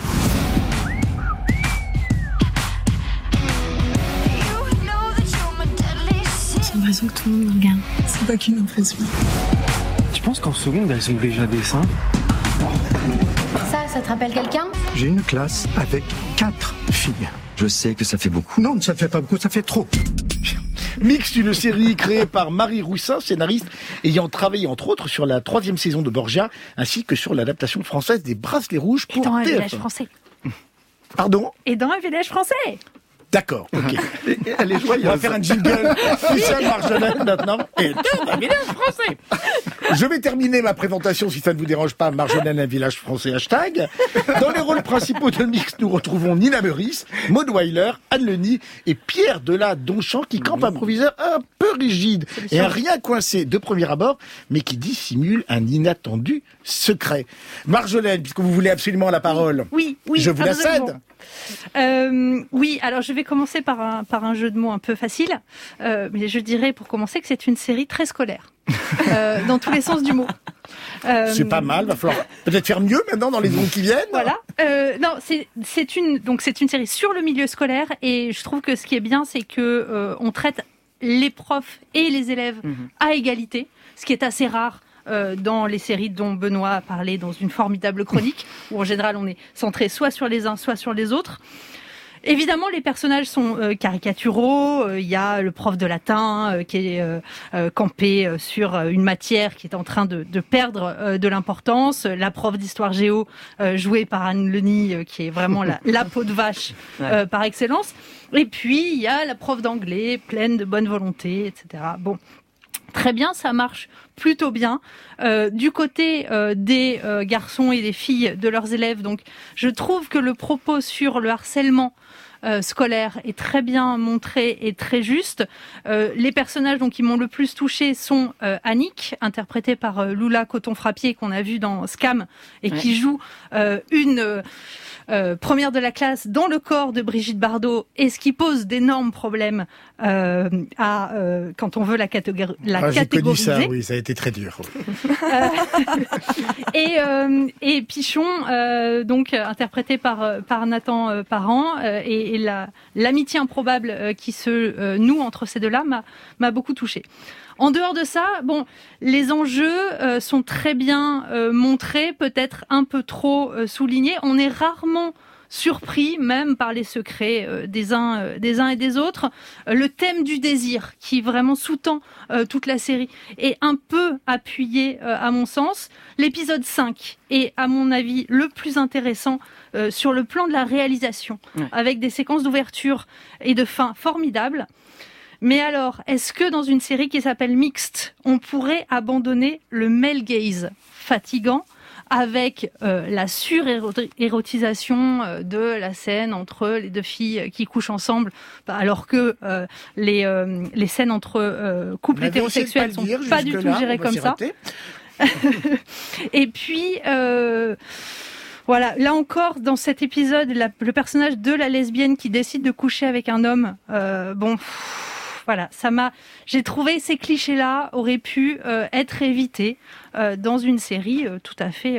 J'ai l'impression que tout le monde me regarde. C'est pas qu'une impression. Tu penses qu'en seconde, elles ont déjà des seins? Ça te rappelle quelqu'un? J'ai une classe avec 4 filles. Je sais que ça fait beaucoup. Non, ça fait pas beaucoup, ça fait trop. Mixte, une série créée par Marie Roussin, scénariste ayant travaillé entre autres sur la 3e saison de Borgia, ainsi que sur l'adaptation française des Bracelets Rouges pour Et dans un TF1. village français. Pardon? Et dans un village français. D'accord, ok. Elle est joyeuse. On va faire un jingle spécial Marjolaine maintenant. Et dans un village français. Je vais terminer ma présentation, si ça ne vous dérange pas, Marjolaine, un village français, hashtag. Dans les rôles principaux de Mix, nous retrouvons Nina Meurice, Maud Weiler, Anne Leny et Pierre Delat-Donchamp qui campe un proviseur un peu rigide et un rien coincé de premier abord, mais qui dissimule un inattendu secret. Marjolaine, puisque vous voulez absolument la parole. Oui. Je vous la cède. Oui, alors je vais commencer par un jeu de mots un peu facile, mais je dirais pour commencer que c'est une série très scolaire, dans tous les sens du mot. C'est pas mal, va falloir peut-être faire mieux maintenant dans les secondes qui viennent. Voilà. Non, c'est une série sur le milieu scolaire et je trouve que ce qui est bien, c'est que on traite les profs et les élèves à égalité, ce qui est assez rare. Dans les séries dont Benoît a parlé dans une formidable chronique, où en général on est centré soit sur les uns, soit sur les autres. Évidemment, les personnages sont caricaturaux. Il y a le prof de latin qui est campé sur une matière qui est en train de perdre de l'importance. La prof d'histoire géo jouée par Anne Leny qui est vraiment la peau de vache par excellence. Et puis, il y a la prof d'anglais pleine de bonne volonté, etc. Bon. Très bien, ça marche plutôt bien. Du côté des garçons et des filles de leurs élèves, donc je trouve que le propos sur le harcèlement scolaire est très bien montré et très juste. Les personnages donc qui m'ont le plus touché sont Annick, interprétée par Lula Coton-Frappier, qu'on a vu dans Scam et qui joue une première de la classe dans le corps de Brigitte Bardot, et ce qui pose d'énormes problèmes quand on veut la catégoriser. J'ai connu ça, oui, ça a été très dur. Et Pichon, donc interprété par Nathan Parent, et l'amitié improbable qui se noue entre ces deux-là m'a beaucoup touchée. En dehors de ça, bon, les enjeux sont très bien montrés, peut-être un peu trop soulignés. On est rarement surpris même par les secrets des uns et des autres. Le thème du désir, qui vraiment sous-tend toute la série, est un peu appuyé à mon sens. L'épisode 5 est, à mon avis, le plus intéressant sur le plan de la réalisation, avec des séquences d'ouverture et de fin formidables. Mais alors, est-ce que dans une série qui s'appelle Mixed, on pourrait abandonner le male gaze fatigant avec la surérotisation de la scène entre les deux filles qui couchent ensemble, alors que les scènes entre couples hétérosexuels sont pas du tout gérées comme ça. Et puis... Voilà, là encore, dans cet épisode, le personnage de la lesbienne qui décide de coucher avec un homme, voilà, j'ai trouvé ces clichés-là auraient pu être évités dans une série tout à fait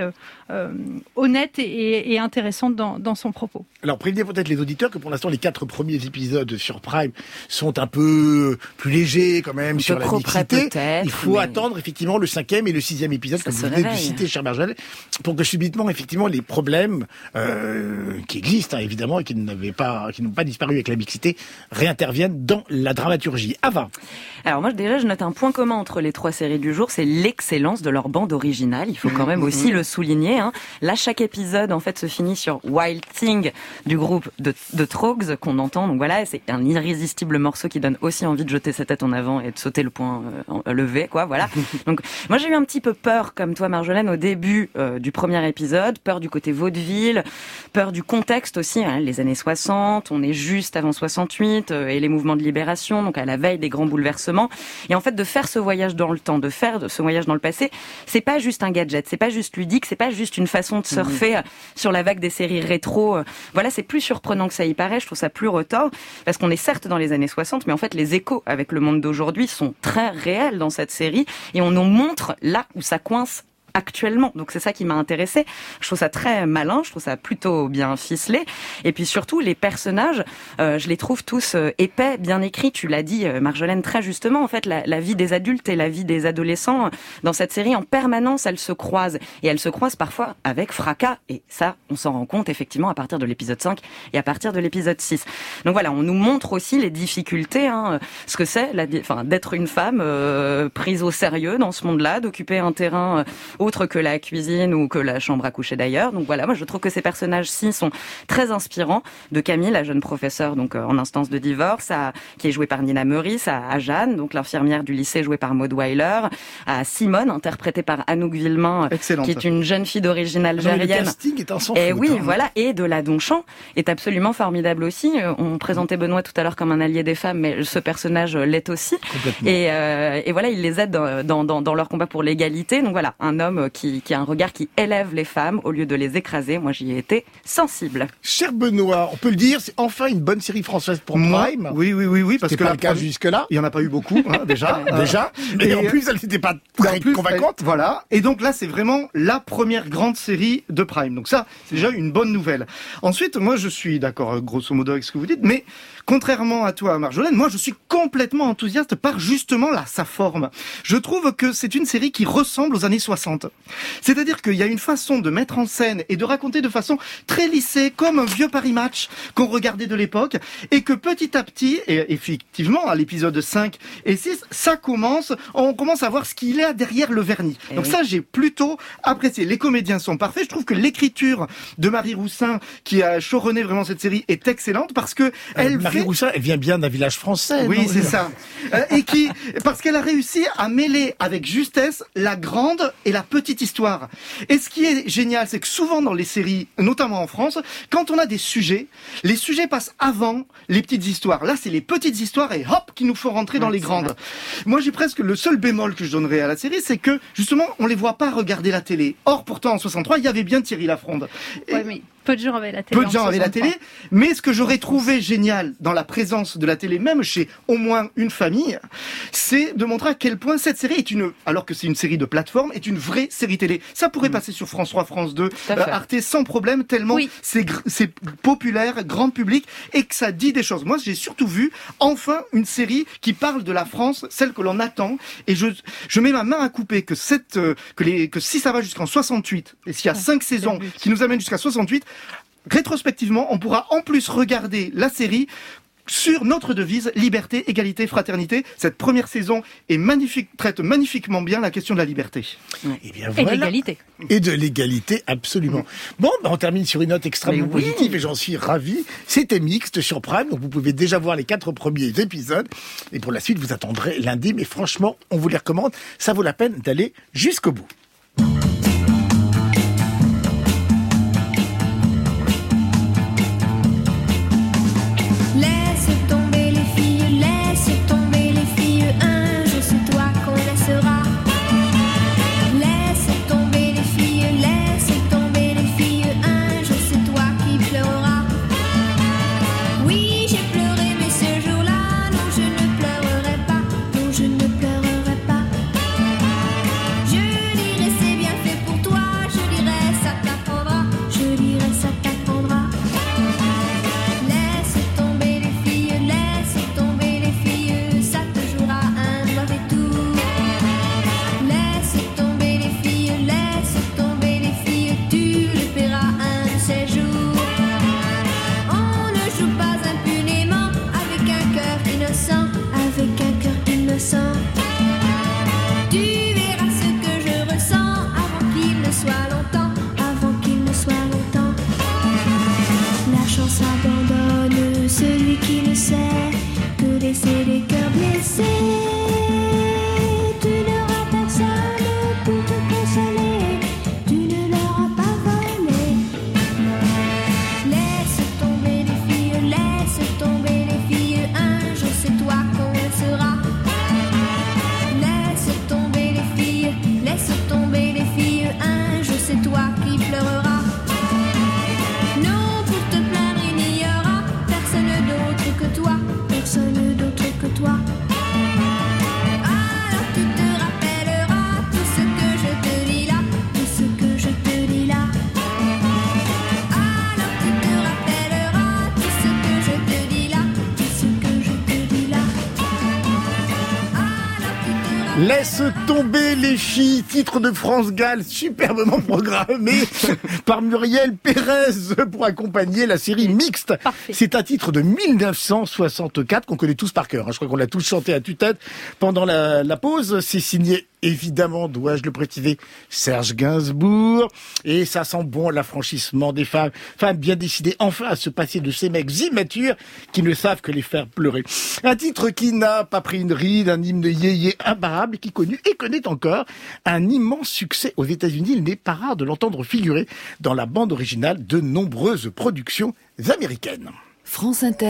honnête et intéressante dans son propos. Alors, prévenez peut-être les auditeurs que pour l'instant, les 4 premiers épisodes sur Prime sont un peu plus légers quand même sur la mixité. Il faut attendre effectivement le 5e et le 6e épisode que vous venez de citer, cher Marjolaine, pour que subitement, effectivement, les problèmes qui existent, évidemment, et qui n'ont pas disparu avec la mixité, réinterviennent dans la dramaturgie. Ava. Alors moi, déjà, je note un point commun entre les 3 séries du jour, c'est l'excellence de leur bande originale. Il faut quand même aussi le souligner. Là, chaque épisode, en fait, se finit sur Wild Thing du groupe de Trogs qu'on entend. Donc voilà, c'est un irrésistible morceau qui donne aussi envie de jeter sa tête en avant et de sauter le poing levé, quoi. Voilà. Donc moi, j'ai eu un petit peu peur, comme toi, Marjolaine, au début du premier épisode, peur du côté vaudeville, peur du contexte aussi. Les années 60, on est juste avant 68 et les mouvements de libération, donc à la veille des grands bouleversements. Et en fait, de faire ce voyage dans le temps, de faire ce voyage dans le passé, c'est pas juste un gadget, c'est pas juste ludique, c'est pas juste une façon de surfer sur la vague des séries rétro. Voilà, c'est plus surprenant que ça y paraît, je trouve ça plus retors, parce qu'on est certes dans les années 60, mais en fait, les échos avec le monde d'aujourd'hui sont très réels dans cette série, et on nous montre là où ça coince actuellement. Donc c'est ça qui m'a intéressée. Je trouve ça très malin, je trouve ça plutôt bien ficelé. Et puis surtout, les personnages, je les trouve tous épais, bien écrits. Tu l'as dit, Marjolaine, très justement. En fait, la vie des adultes et la vie des adolescents, dans cette série, en permanence, elles se croisent. Et elles se croisent parfois avec fracas. Et ça, on s'en rend compte effectivement à partir de l'épisode 5 et à partir de l'épisode 6. Donc voilà, on nous montre aussi les difficultés, ce que c'est d'être une femme prise au sérieux dans ce monde-là, d'occuper un terrain autre que la cuisine ou que la chambre à coucher d'ailleurs. Donc voilà, moi je trouve que ces personnages-ci sont très inspirants. De Camille, la jeune professeure donc en instance de divorce, qui est jouée par Nina Meurice, à Jeanne, donc l'infirmière du lycée jouée par Maud Weiler, à Simone, interprétée par Anouk Villemain, qui est une jeune fille d'origine algérienne. Le casting est un sans et faute, oui, voilà, et de la Donchamp est absolument formidable aussi. On présentait Benoît tout à l'heure comme un allié des femmes, mais ce personnage l'est aussi. Et voilà, il les aide dans leur combat pour l'égalité. Donc voilà, un homme qui a un regard qui élève les femmes au lieu de les écraser. Moi, j'y ai été sensible. Cher Benoît, on peut le dire, c'est enfin une bonne série française pour Prime. Oui, parce que pas le cas jusque-là. Il y en a pas eu beaucoup, déjà. Mais en plus, elle n'était pas très convaincante. Voilà. Et donc là, c'est vraiment la première grande série de Prime. Donc ça, c'est déjà une bonne nouvelle. Ensuite, moi, je suis d'accord, grosso modo, avec ce que vous dites, mais contrairement à toi, Marjolaine, moi, je suis complètement enthousiaste par justement sa forme. Je trouve que c'est une série qui ressemble aux années 60. C'est-à-dire qu'il y a une façon de mettre en scène et de raconter de façon très lissée, comme un vieux Paris Match qu'on regardait de l'époque, et que petit à petit, et effectivement, à l'épisode 5 et 6, on commence à voir ce qu'il y a derrière le vernis. Donc ça, j'ai plutôt apprécié. Les comédiens sont parfaits. Je trouve que l'écriture de Marie Roussin, qui a showrunné vraiment cette série, est excellente parce que Marie Roussin, elle vient bien d'un village français. Oui, c'est ça. Parce qu'elle a réussi à mêler avec justesse la grande et la petite histoire. Et ce qui est génial, c'est que souvent dans les séries, notamment en France, quand on a des sujets, les sujets passent avant les petites histoires. Là, c'est les petites histoires et hop, qui nous font rentrer dans les grandes. Moi, j'ai presque le seul bémol que je donnerais à la série, c'est que, justement, on les voit pas regarder la télé. Or, pourtant, en 63, il y avait bien Thierry Lafronde. Ouais, mais peu de gens avaient la télé. Peu de gens avaient la télé, mais ce que j'aurais trouvé génial dans la présence de la télé, même chez au moins une famille, c'est de montrer à quel point cette série alors que c'est une série de plateforme, est une vraie série télé. Ça pourrait passer sur France 3, France 2, Arte sans problème, tellement c'est populaire, grand public, et que ça dit des choses. Moi, j'ai surtout vu, enfin, une série qui parle de la France, celle que l'on attend, et je mets ma main à couper que si ça va jusqu'en 68, et s'il y a 5 saisons qui nous amènent jusqu'à 68, rétrospectivement, on pourra en plus regarder la série sur notre devise liberté, égalité, fraternité. Cette première saison est magnifique, traite magnifiquement bien la question de la liberté. Et bien voilà. Et de l'égalité. Et de l'égalité, absolument. Bon, on termine sur une note extrêmement positive et j'en suis ravi. C'était Mixte sur Prime, donc vous pouvez déjà voir les 4 premiers épisodes. Et pour la suite, vous attendrez lundi. Mais franchement, on vous les recommande. Ça vaut la peine d'aller jusqu'au bout. Laisse tomber les filles, titre de France Gall, superbement programmé par Muriel Pérez pour accompagner la série Mixte. Parfait. C'est un titre de 1964 qu'on connaît tous par cœur. Je crois qu'on l'a tous chanté à tue-tête pendant la pause. C'est signé, évidemment, dois-je le préciser, Serge Gainsbourg. Et ça sent bon l'affranchissement des femmes. Femmes bien décidées enfin à se passer de ces mecs immatures qui ne savent que les faire pleurer. Un titre qui n'a pas pris une ride, un hymne yéyé imparable, qui connut et connaît encore un immense succès aux États-Unis. Il n'est pas rare de l'entendre figurer dans la bande originale de nombreuses productions américaines. France Inter,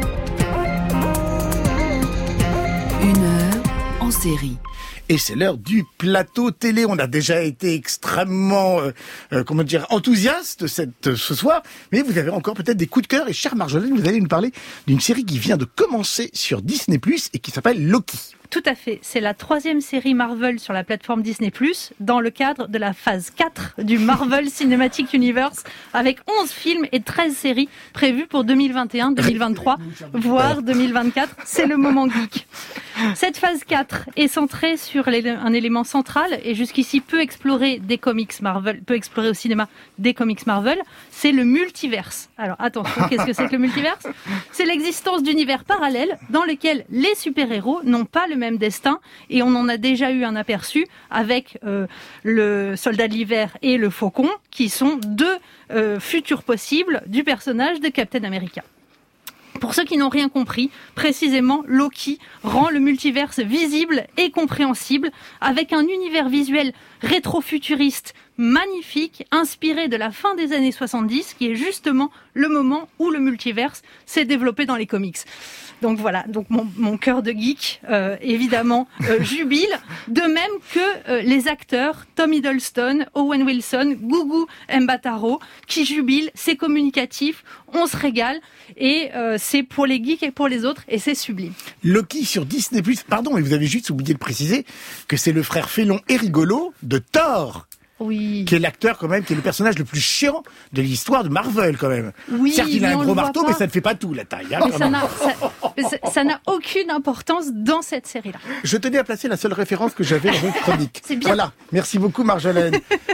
1 heure en série. Et c'est l'heure du plateau télé. On a déjà été extrêmement, enthousiaste ce soir. Mais vous avez encore peut-être des coups de cœur. Et chère Marjolaine, vous allez nous parler d'une série qui vient de commencer sur Disney+, et qui s'appelle Loki. Tout à fait. C'est la 3e série Marvel sur la plateforme Disney+, dans le cadre de la phase 4 du Marvel Cinematic Universe, avec 11 films et 13 séries prévues pour 2021, 2023, voire 2024. C'est le moment geek. Cette phase 4 est centrée sur un élément central et jusqu'ici peu exploré des comics Marvel, peu exploré au cinéma des comics Marvel, c'est le multiverse. Alors attention, qu'est-ce que c'est que le multiverse ? C'est l'existence d'univers parallèles dans lesquels les super-héros n'ont pas le même destin, et on en a déjà eu un aperçu avec le Soldat de l'Hiver et le Faucon, qui sont deux futurs possibles du personnage de Captain America. Pour ceux qui n'ont rien compris, précisément, Loki rend le multiverse visible et compréhensible avec un univers visuel rétro-futuriste magnifique, inspiré de la fin des années 70, qui est justement le moment où le multiverse s'est développé dans les comics. Donc voilà, donc mon cœur de geek, évidemment, jubile, de même que les acteurs Tom Hiddleston, Owen Wilson, Gugu Mbatha-Raw, qui jubilent, c'est communicatif, on se régale, et c'est pour les geeks et pour les autres, et c'est sublime. Loki sur Disney+, pardon, mais vous avez juste oublié de préciser que c'est le frère félon et rigolo de Thor. Oui. Qui est l'acteur quand même, qui est le personnage le plus chiant de l'histoire de Marvel quand même. Oui, certes, il a un gros marteau, pas. mais ça ne fait pas tout la taille. Hein, mais Ça n'a aucune importance dans cette série-là. Je tenais à placer la seule référence que j'avais dans vos chroniques. C'est bien. Voilà, merci beaucoup Marjolaine.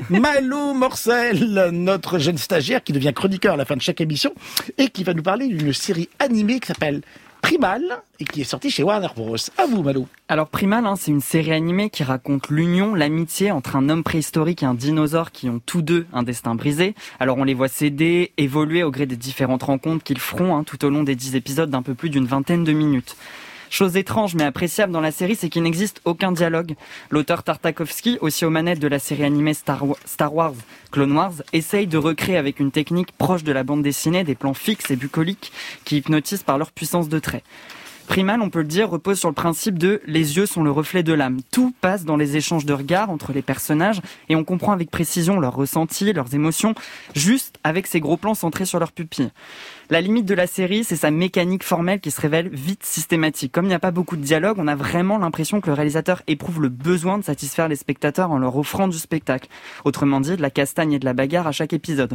Malo Morcel, notre jeune stagiaire qui devient chroniqueur à la fin de chaque émission et qui va nous parler d'une série animée qui s'appelle Primal et qui est sortie chez Warner Bros. À vous Malo. Alors Primal, c'est une série animée qui raconte l'union, l'amitié entre un homme préhistorique et un dinosaure qui ont tous deux un destin brisé. Alors on les voit s'aider, évoluer au gré des différentes rencontres qu'ils feront tout au long des 10 épisodes d'un peu plus d'une vingtaine de minutes. Chose étrange mais appréciable dans la série, c'est qu'il n'existe aucun dialogue. L'auteur Tartakovsky, aussi aux manettes de la série animée Star Wars, Clone Wars, essaye de recréer avec une technique proche de la bande dessinée des plans fixes et bucoliques qui hypnotisent par leur puissance de trait. Primal, on peut le dire, repose sur le principe de « les yeux sont le reflet de l'âme ». Tout passe dans les échanges de regards entre les personnages et on comprend avec précision leurs ressentis, leurs émotions, juste avec ces gros plans centrés sur leurs pupilles. La limite de la série, c'est sa mécanique formelle qui se révèle vite systématique. Comme il n'y a pas beaucoup de dialogue, on a vraiment l'impression que le réalisateur éprouve le besoin de satisfaire les spectateurs en leur offrant du spectacle. Autrement dit, de la castagne et de la bagarre à chaque épisode.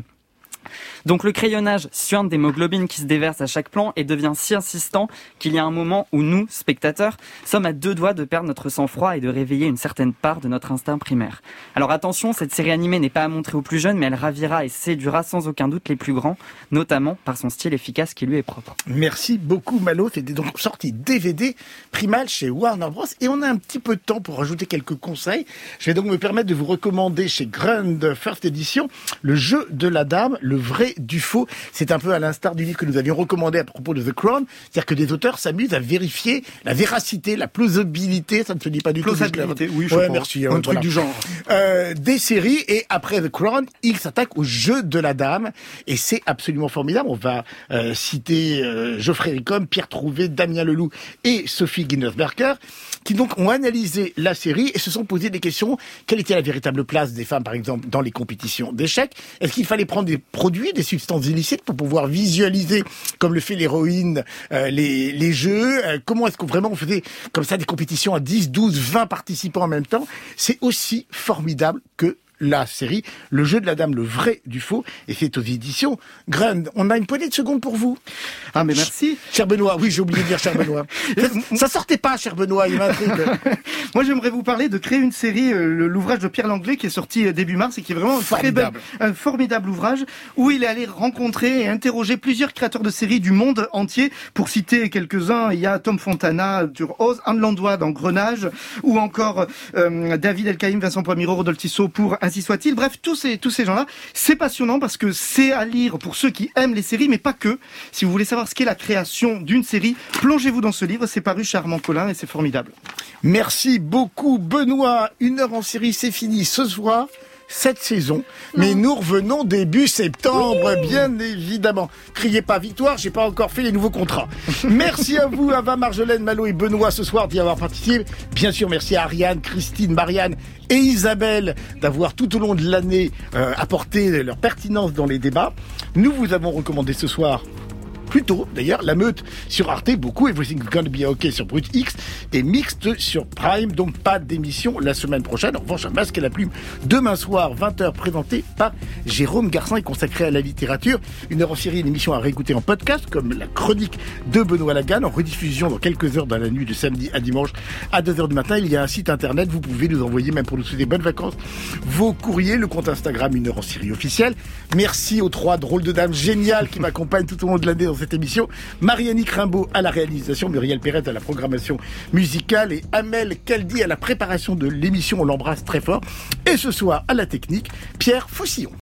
Donc le crayonnage suinte d'hémoglobine qui se déverse à chaque plan et devient si insistant qu'il y a un moment où nous, spectateurs, sommes à deux doigts de perdre notre sang-froid et de réveiller une certaine part de notre instinct primaire. Alors attention, cette série animée n'est pas à montrer aux plus jeunes, mais elle ravira et séduira sans aucun doute les plus grands, notamment par son style efficace qui lui est propre. Merci beaucoup Malo, c'était donc sorti DVD Primal chez Warner Bros. Et on a un petit peu de temps pour rajouter quelques conseils. Je vais donc me permettre de vous recommander chez Grund First Edition le jeu de la dame, le vrai du faux. C'est un peu à l'instar du livre que nous avions recommandé à propos de The Crown. C'est-à-dire que des auteurs s'amusent à vérifier la véracité, la plausibilité, ça ne se dit pas du tout. Plausibilité, oui, je ouais, pense. merci. Un truc du genre. Des séries et après The Crown, ils s'attaquent au jeu de la dame et c'est absolument formidable. On va citer Geoffrey Ricom, Pierre Trouvé, Damien Leloup et Sophie Guinness-Berger qui donc ont analysé la série et se sont posé des questions. Quelle était la véritable place des femmes, par exemple, dans les compétitions d'échecs? Est-ce qu'il fallait prendre des produits, des substances illicites pour pouvoir visualiser, comme le fait l'héroïne, les jeux? Comment est-ce qu'on vraiment on faisait comme ça des compétitions à 10, 12, 20 participants en même temps? C'est aussi formidable que la série, le jeu de la dame, le vrai du faux, et c'est aux éditions Grund. On a une poignée de secondes pour vous. Ah, mais merci. Cher Benoît, oui, j'ai oublié de dire cher Benoît. Ça sortait pas, cher Benoît, il m'intrigue. Moi, j'aimerais vous parler de créer une série, l'ouvrage de Pierre Langlais, qui est sorti début mars et qui est vraiment un formidable ouvrage où il est allé rencontrer et interroger plusieurs créateurs de séries du monde entier. Pour citer quelques-uns, il y a Tom Fontana sur Oz, Anne Landois dans Grenage, ou encore David Elkaïm, Vincent Poimiro, Rodolphe Tissot pour Ainsi soit-il. Bref, tous ces gens-là, c'est passionnant parce que c'est à lire pour ceux qui aiment les séries, mais pas que. Si vous voulez savoir ce qu'est la création d'une série, plongez-vous dans ce livre. C'est paru chez Armand Collin et c'est formidable. Merci beaucoup, Benoît. 1 heure en série, c'est fini ce soir. Cette saison, mais nous revenons début septembre, bien évidemment. Criez pas victoire, j'ai pas encore fait les nouveaux contrats. Merci à vous, Ava, Marjolaine, Malo et Benoît ce soir d'y avoir participé. Bien sûr, merci à Ariane, Christine, Marianne et Isabelle d'avoir tout au long de l'année apporté leur pertinence dans les débats. Nous vous avons recommandé ce soir plus tôt, d'ailleurs, La Meute sur Arte, beaucoup, Everything's Gonna Be OK sur Brut X et Mixte sur Prime, donc pas d'émission la semaine prochaine. En revanche, un Masque et la Plume, demain soir, 20h, présenté par Jérôme Garcin et consacré à la littérature. 1 heure en série, une émission à réécouter en podcast, comme la chronique de Benoît Lagarde, en rediffusion dans quelques heures dans la nuit de samedi à dimanche à 2h du matin. Il y a un site internet, vous pouvez nous envoyer, même pour nous souhaiter bonnes vacances, vos courriers, le compte Instagram 1 heure en série officiel. Merci aux 3 drôles de dames géniales qui m'accompagnent tout au long de l'année dans cette émission. Marianne Rimbaud à la réalisation, Muriel Perrette à la programmation musicale et Amel Kaldi à la préparation de l'émission. On l'embrasse très fort. Et ce soir, à la technique, Pierre Faucillon.